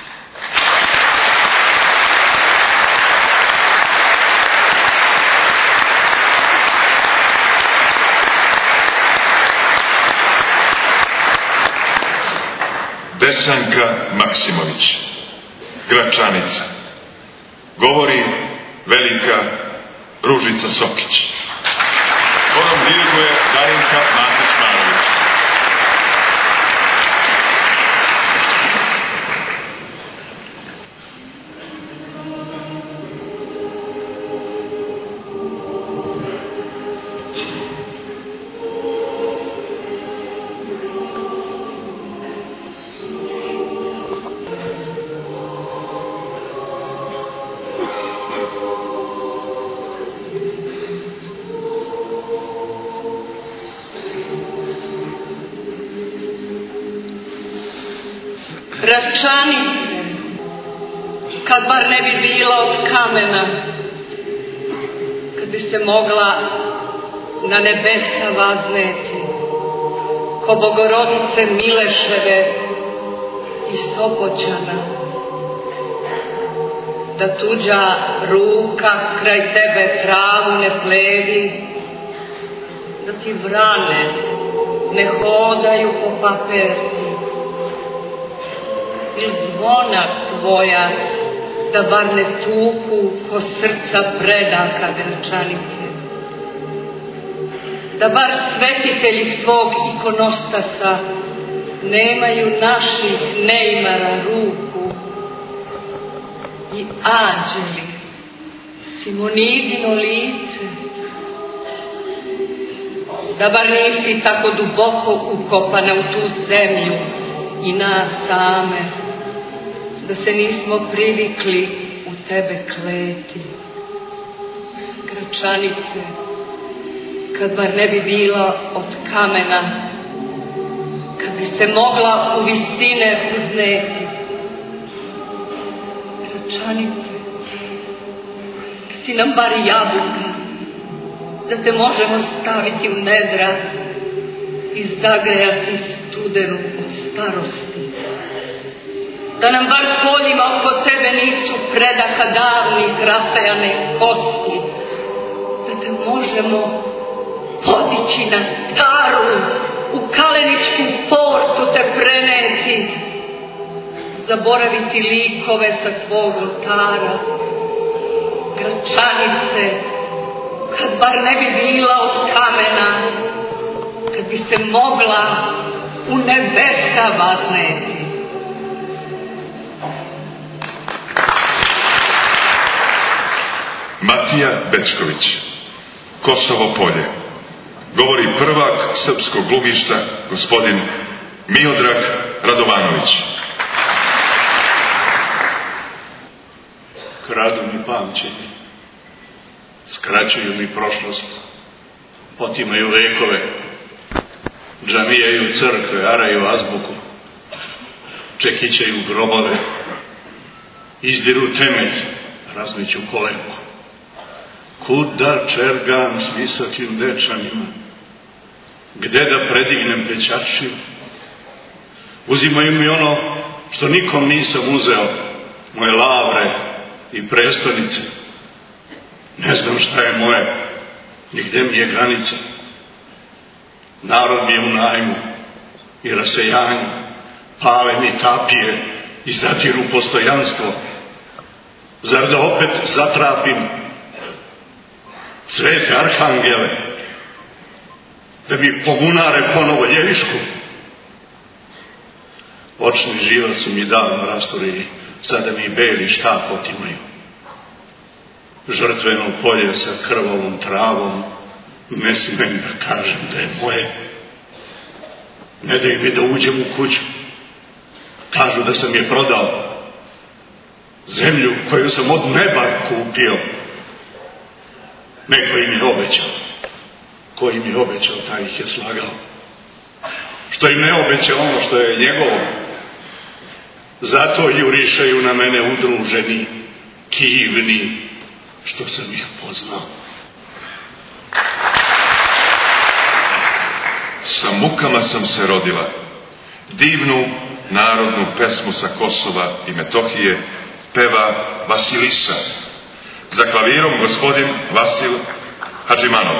Desanka Maksimović, Gračanica. Govori velika Ružica Sokić. Korom diriguje Darinka Matić-Manović. Gračanice, kad bar ne bi bila od kamena, kad bi se mogla na nebesa vazneti, ko Bogorodice Mileševe iz Sopoćana, da tuđa ruka kraj tebe travu ne plevi, da ti vrane ne hodaju po paperci, ili zvona tvoja da bar ne tuku ko srca predaka Gračanice, da bar svetitelji svog ikonostasa nemaju naših neimara ruku, i anđeli Simonidino lice, da bar nisi tako duboko ukopana u tu zemlju i nas same, da se nismo privikli u tebe kleti. Gračanice, kad bar ne bi bila od kamena, kad bi se mogla u visine uzneti. Gračanice, si nam bar jabuka, da te možemo staviti u nedra i zagrejati studenu od starosti. Da nam bar poljima oko tebe nisu predaka davnih rasajane kosti, da te možemo podići na taru, u kaleničku portu te preneti, zaboraviti likove sa tvog oltara. Gračanice, kad bar ne bi bila od kamena, kad bi se mogla u nebesa vazneti. Matija Bečković, Kosovo polje. Govori prvak srpskog glumišta, gospodin Miodrag Radovanović. Kradu mi pamćenje, skraćuju mi prošlost, otimaju vekove, džamijaju crkve, araju azbuku, čekićaju grobove, izdiru temelj, razmeću kolegu. Kud da čergam s visokim dečanima, gde da predignem pećaršiju? Uzimaju mi ono što nikom nisam uzeo, moje lavre i prestonice. Ne znam šta je moje, ni gde mi je granica. Narod mi je u najmu i rasejanju, pale mi tapije i zatiru postojanstvo. Zar da opet zatrapim svete arhangele, da mi pomunare ponovo ljevišku? Očni živac su mi davno rasturili, sada mi beli štap otimaju. Žrtveno polje sa krvavom travom, ne smem da kažem da je moje. Ne daju mi da uđem u kuću. Kažu da sam je prodao. Zemlju koju sam od neba kupio. Neko im je obećao. Ko im je obećao, taj ih je slagao. Što im ne obećao ono što je njegovo. Zato jurišaju na mene udruženi, kivni, što sam ih poznao. Sa mukama sam se rodila. Divnu narodnu pesmu sa Kosova i Metohije peva Vasilisa. Za klavirom gospodin Vasil Hadžimanov.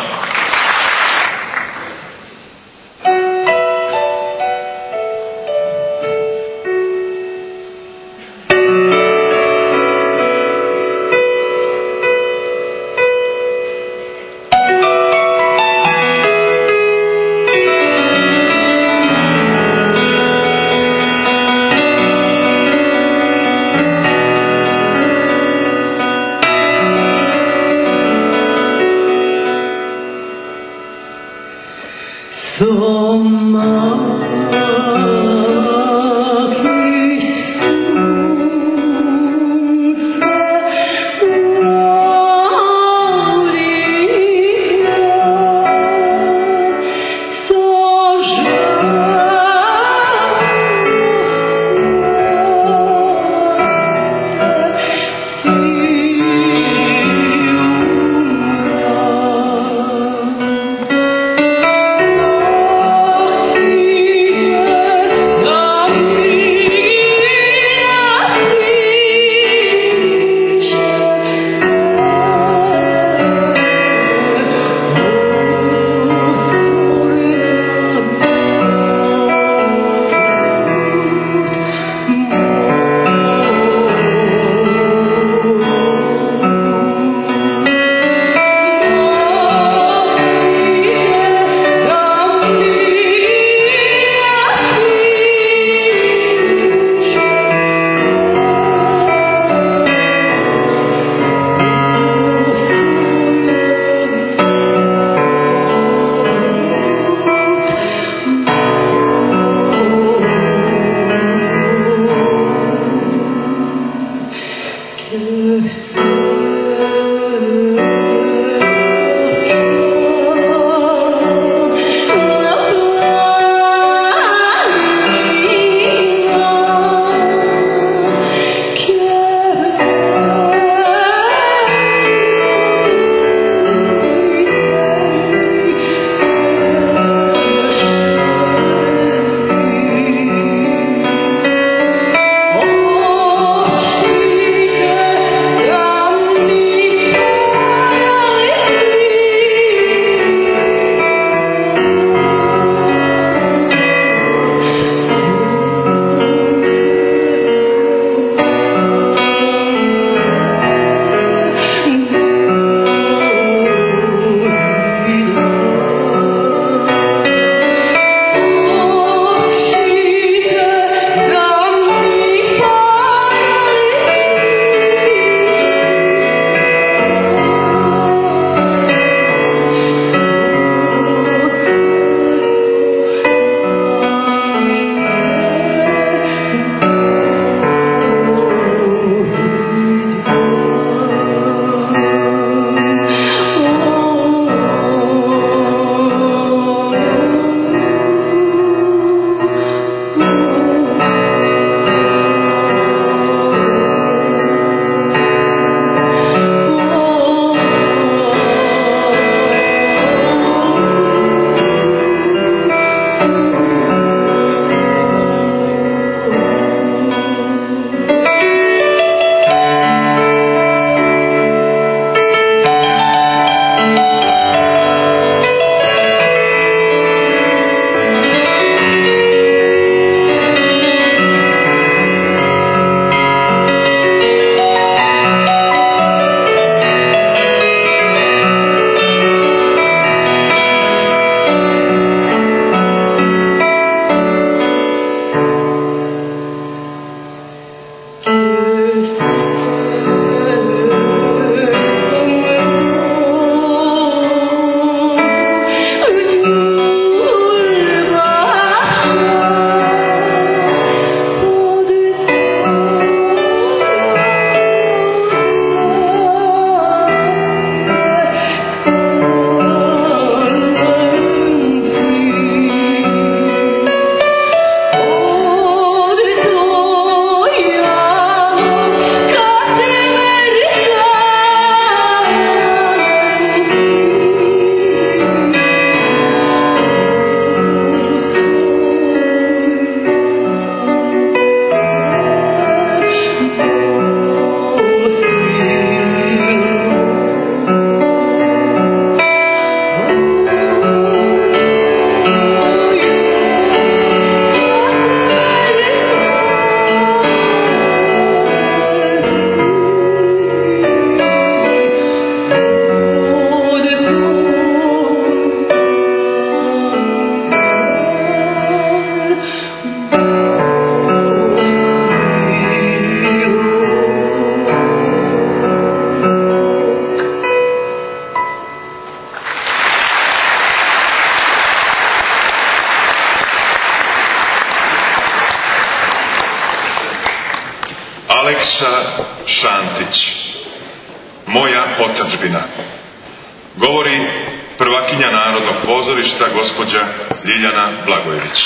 Balša Šantić. Moja otadžbina. Govori prvakinja Narodnog pozorišta, gospođa Ljiljana Blagojević.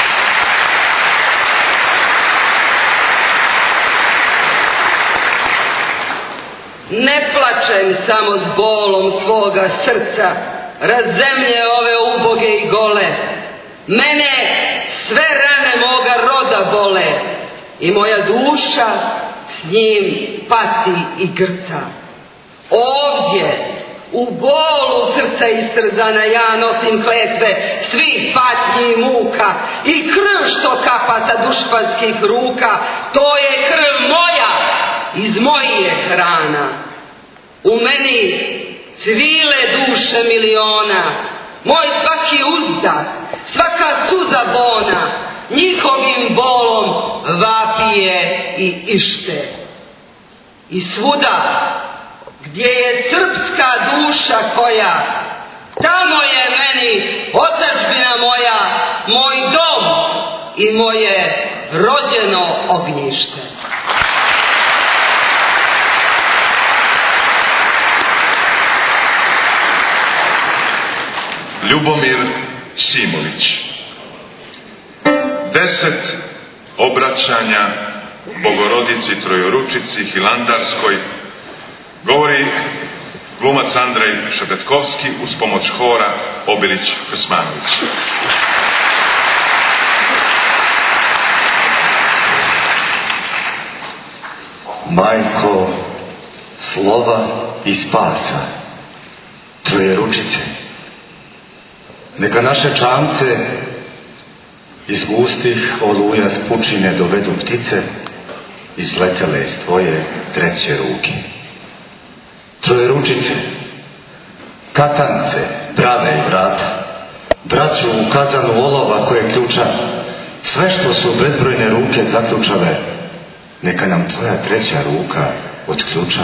Ne plačem samo s bolom svoga srca, rad zemlje ove uboge i gole. Mene sve rane moga roda bole i moja duša s njim pati i grca. Ovdje, u bolu srca istrzana, ja nosim kletve svih patnji i muka i krv što kapa sa dušmanskih ruka, to je krv moja, iz mojih hrana. U meni cvile duše miliona, moj svaki uzdah, svaka suza bona, njihovim bolom vapije i ište. I svuda gdje je srpska duša koja, tamo je meni otadžbina moja, moj dom i moje rođeno ognjište. Ljubomir Simović. 10 obraćanja Bogorodici Trojeručici Hilandarskoj govori glumac Andrej Šebetkovski uz pomoć hora Obilić-Krsmanović. Majko slova i spasa, Trojeručice, neka naše čamce iz gustih oluja s pučine dovedu ptice izletele iz tvoje treće ruke. Trojeručice, katance, brave i vrata, braću u kazanu olova koje ključa, sve što su bezbrojne ruke zaključale, neka nam tvoja treća ruka otključa.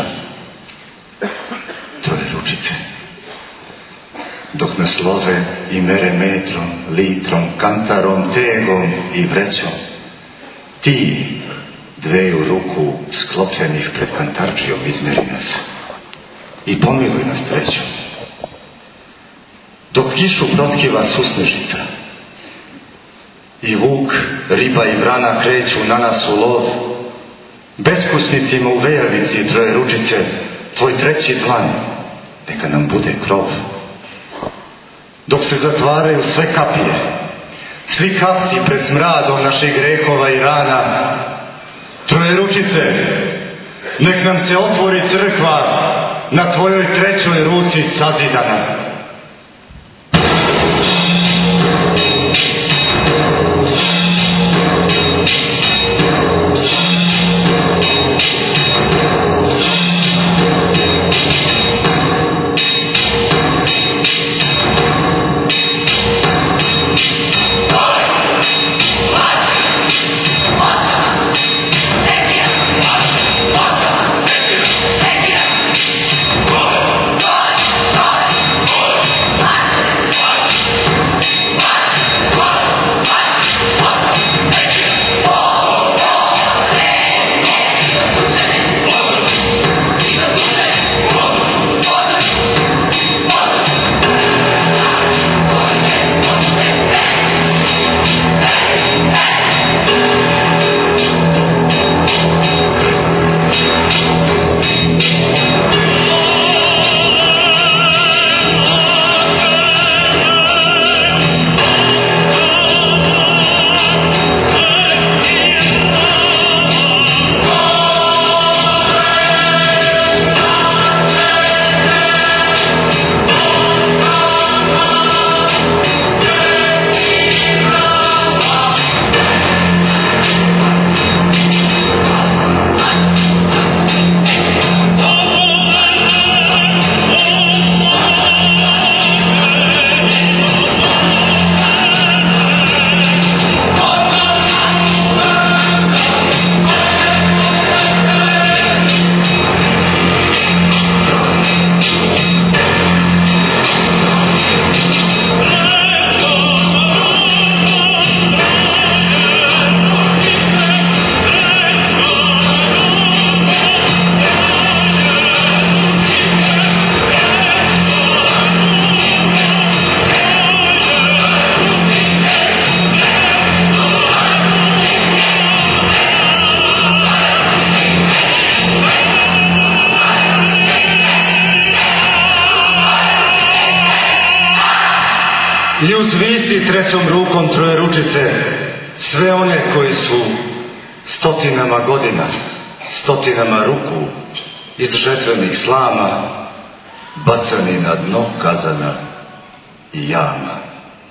Trojeručice, dok nas love i mere metrom, litrom, kantarom, tegom i vrećom, ti dveju ruku sklopljenih pred kantarčijom izmeri nas i pomiluj nas trećom. Dok kišu protkiva susnežica i vuk, riba i vrana kreću na nas u lov, beskusnicima u vejavici Trojeručice, tvoj treći dlan neka nam bude krov. Dok se zatvaraju sve kapije, svi kapci pred smradom naših grehova i rana, Trojeručice, nek nam se otvori crkva na tvojoj trećoj ruci sazidana. i uzvisi trećom rukom trojeručice sve one koji su stotinama godina, stotinama ruku iz žetvenih slama bacani na dno kazana i jama.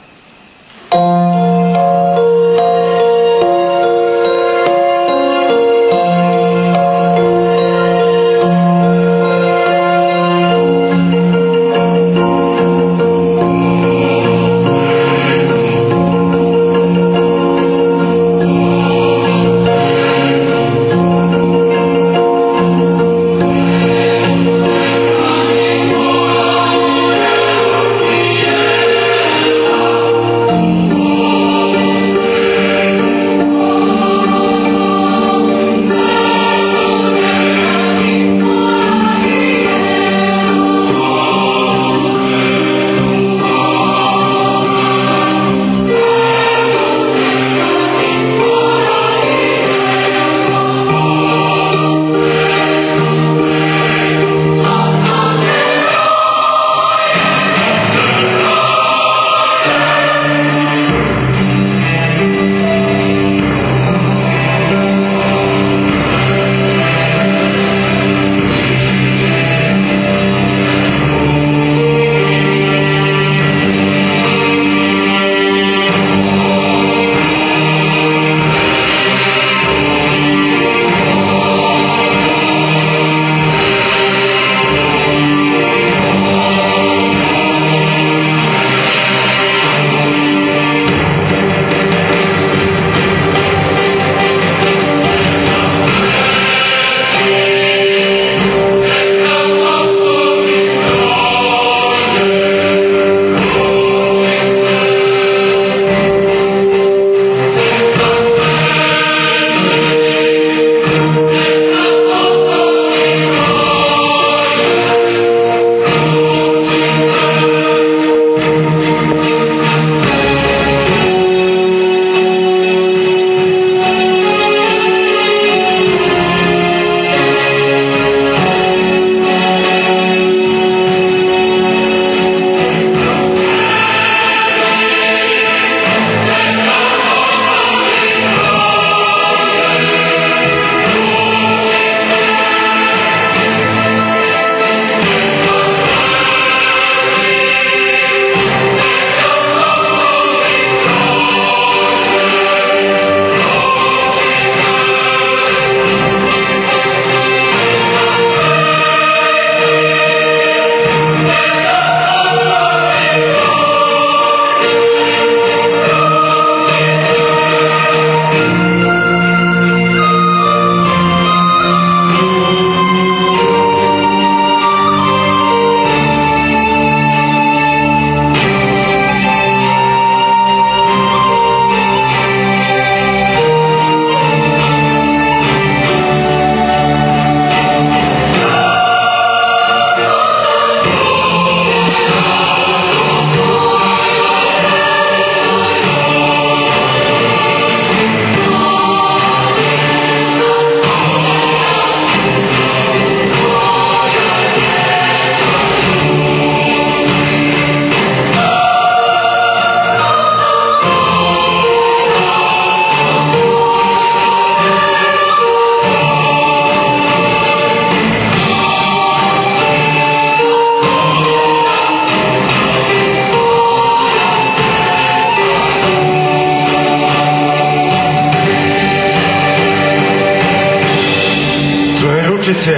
ručice,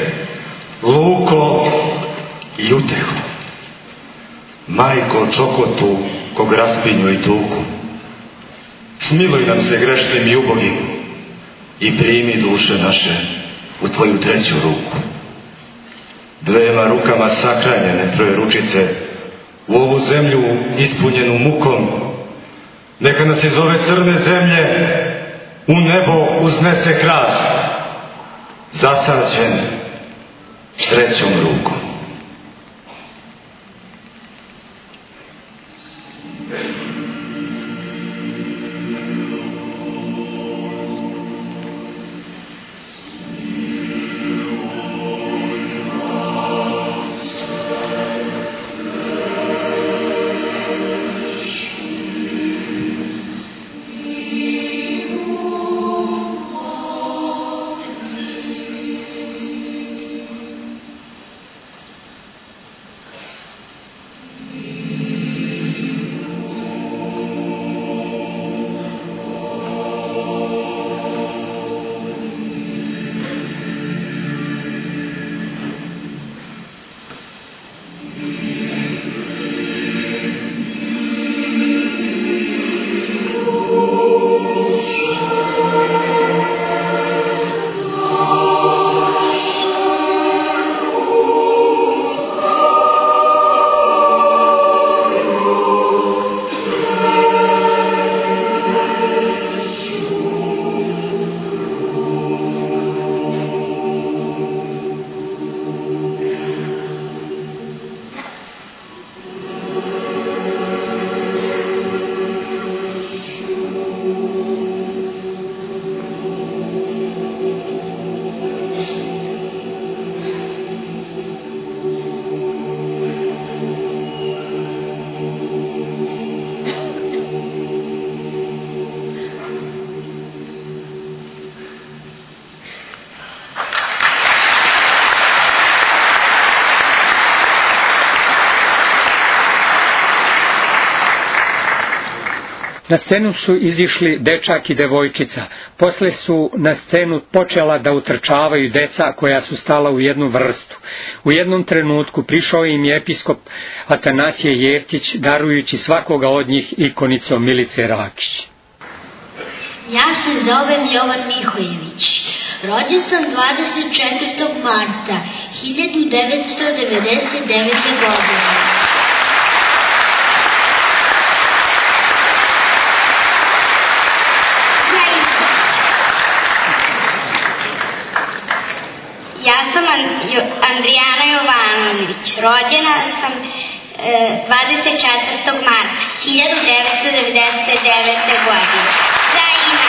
luko i uteho. Majko čokotu, kog raspinju i tuku, smiluj nam se grešnim i ubogim i primi duše naše u tvoju treću ruku. Dvema rukama sakranjene troje ručice u ovu zemlju ispunjenu mukom, neka nas iz ove crne zemlje u nebo uznese hrast, zasađen trećom rukom. Na scenu su izišli dečak i devojčica. Posle su na scenu počela da utrčavaju deca koja su stala u jednu vrstu. U jednom trenutku prišao im je episkop Atanasije Jevtić, darujući svakoga od njih ikonicom Milice Rakić. Ja se zovem Jovan Miholjević. Rođen sam 24. marta 1999. godine. Ja sam Andrijana Jovanović. Rođena sam 24. marta 1999. godine. Zajina.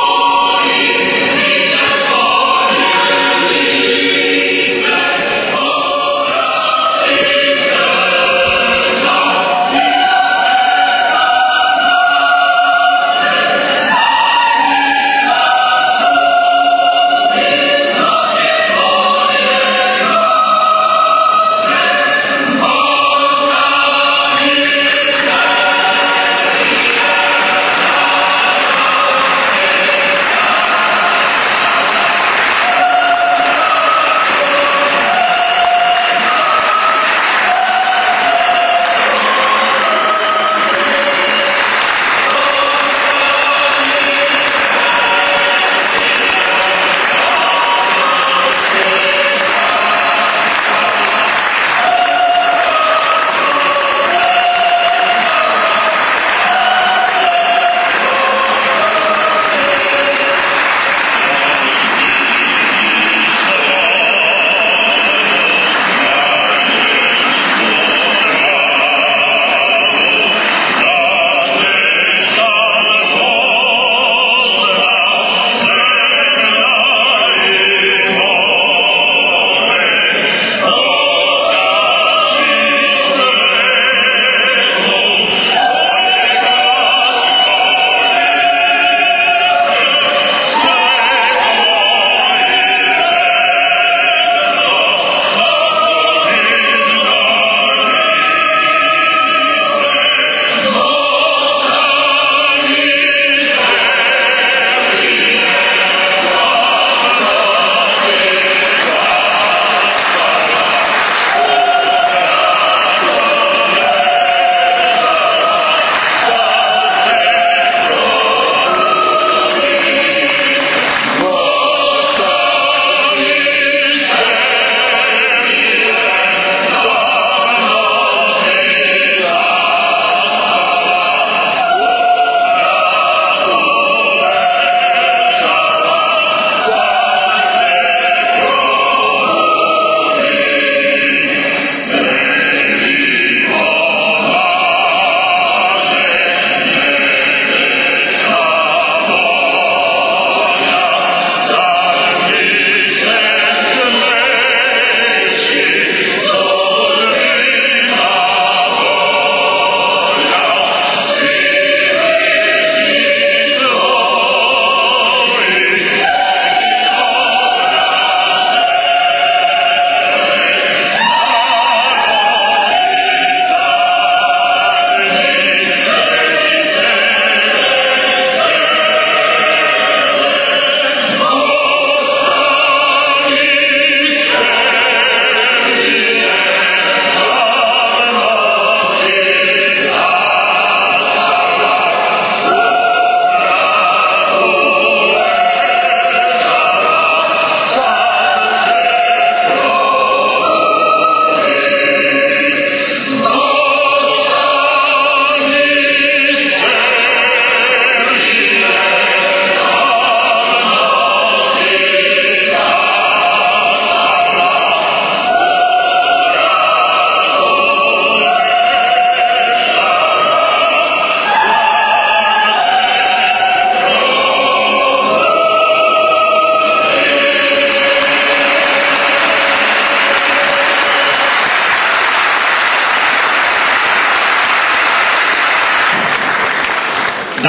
Oh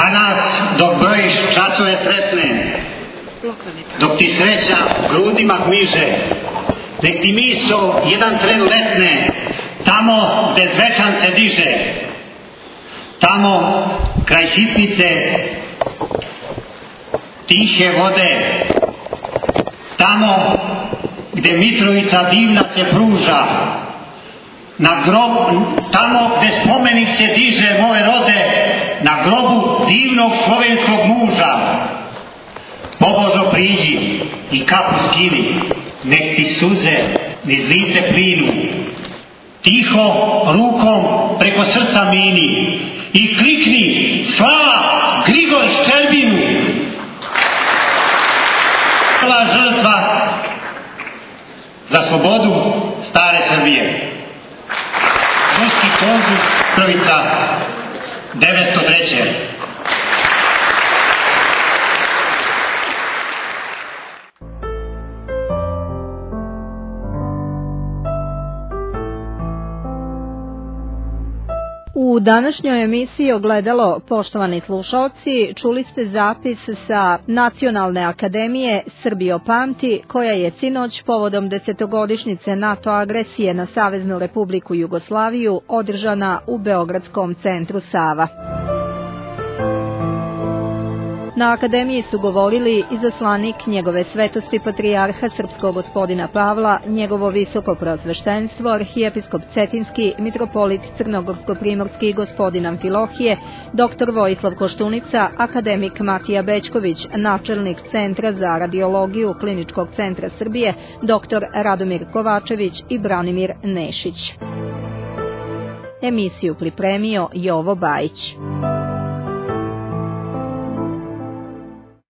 Danas dok brojiš časove sretne, dok ti sreća u grudima kmiže, nek ti misao jedan tren letne, tamo gde zvečan se diže, tamo kraj sitnice tihe vode, tamo gde Mitrovica divna se pruža, na grob, tamo gde spomenik se diže moje rode, na grobu divnog slovenskog muža. Pobožno priđi i kapu skini, nek ti suze niz lice plinu, tiho rukom preko srca mini i klikni slava Grigor Ščerbinu. Prva žrtva za slobodu stare Srbije. Ruski konzul Mitrovica 903. U današnjoj emisiji Ogledalo, poštovani slušalci, čuli ste zapis sa Nacionalne akademije Srbijo pamti, koja je sinoć povodom 10-godišnjice NATO agresije na Saveznu Republiku Jugoslaviju održana u Beogradskom centru Sava. Na akademiji su govorili izaslanik njegove svetosti patrijarha srpskog gospodina Pavla, njegovo visoko preosveštenstvo, arhijepiskop Cetinski, mitropolit Crnogorsko-primorski gospodin Amfilohije, dr. Vojislav Koštunica, akademik Matija Bećković, načelnik Centra za radiologiju Kliničkog centra Srbije, dr. Radomir Kovačević i Branimir Nešić. Emisiju pripremio Jovo Bajić.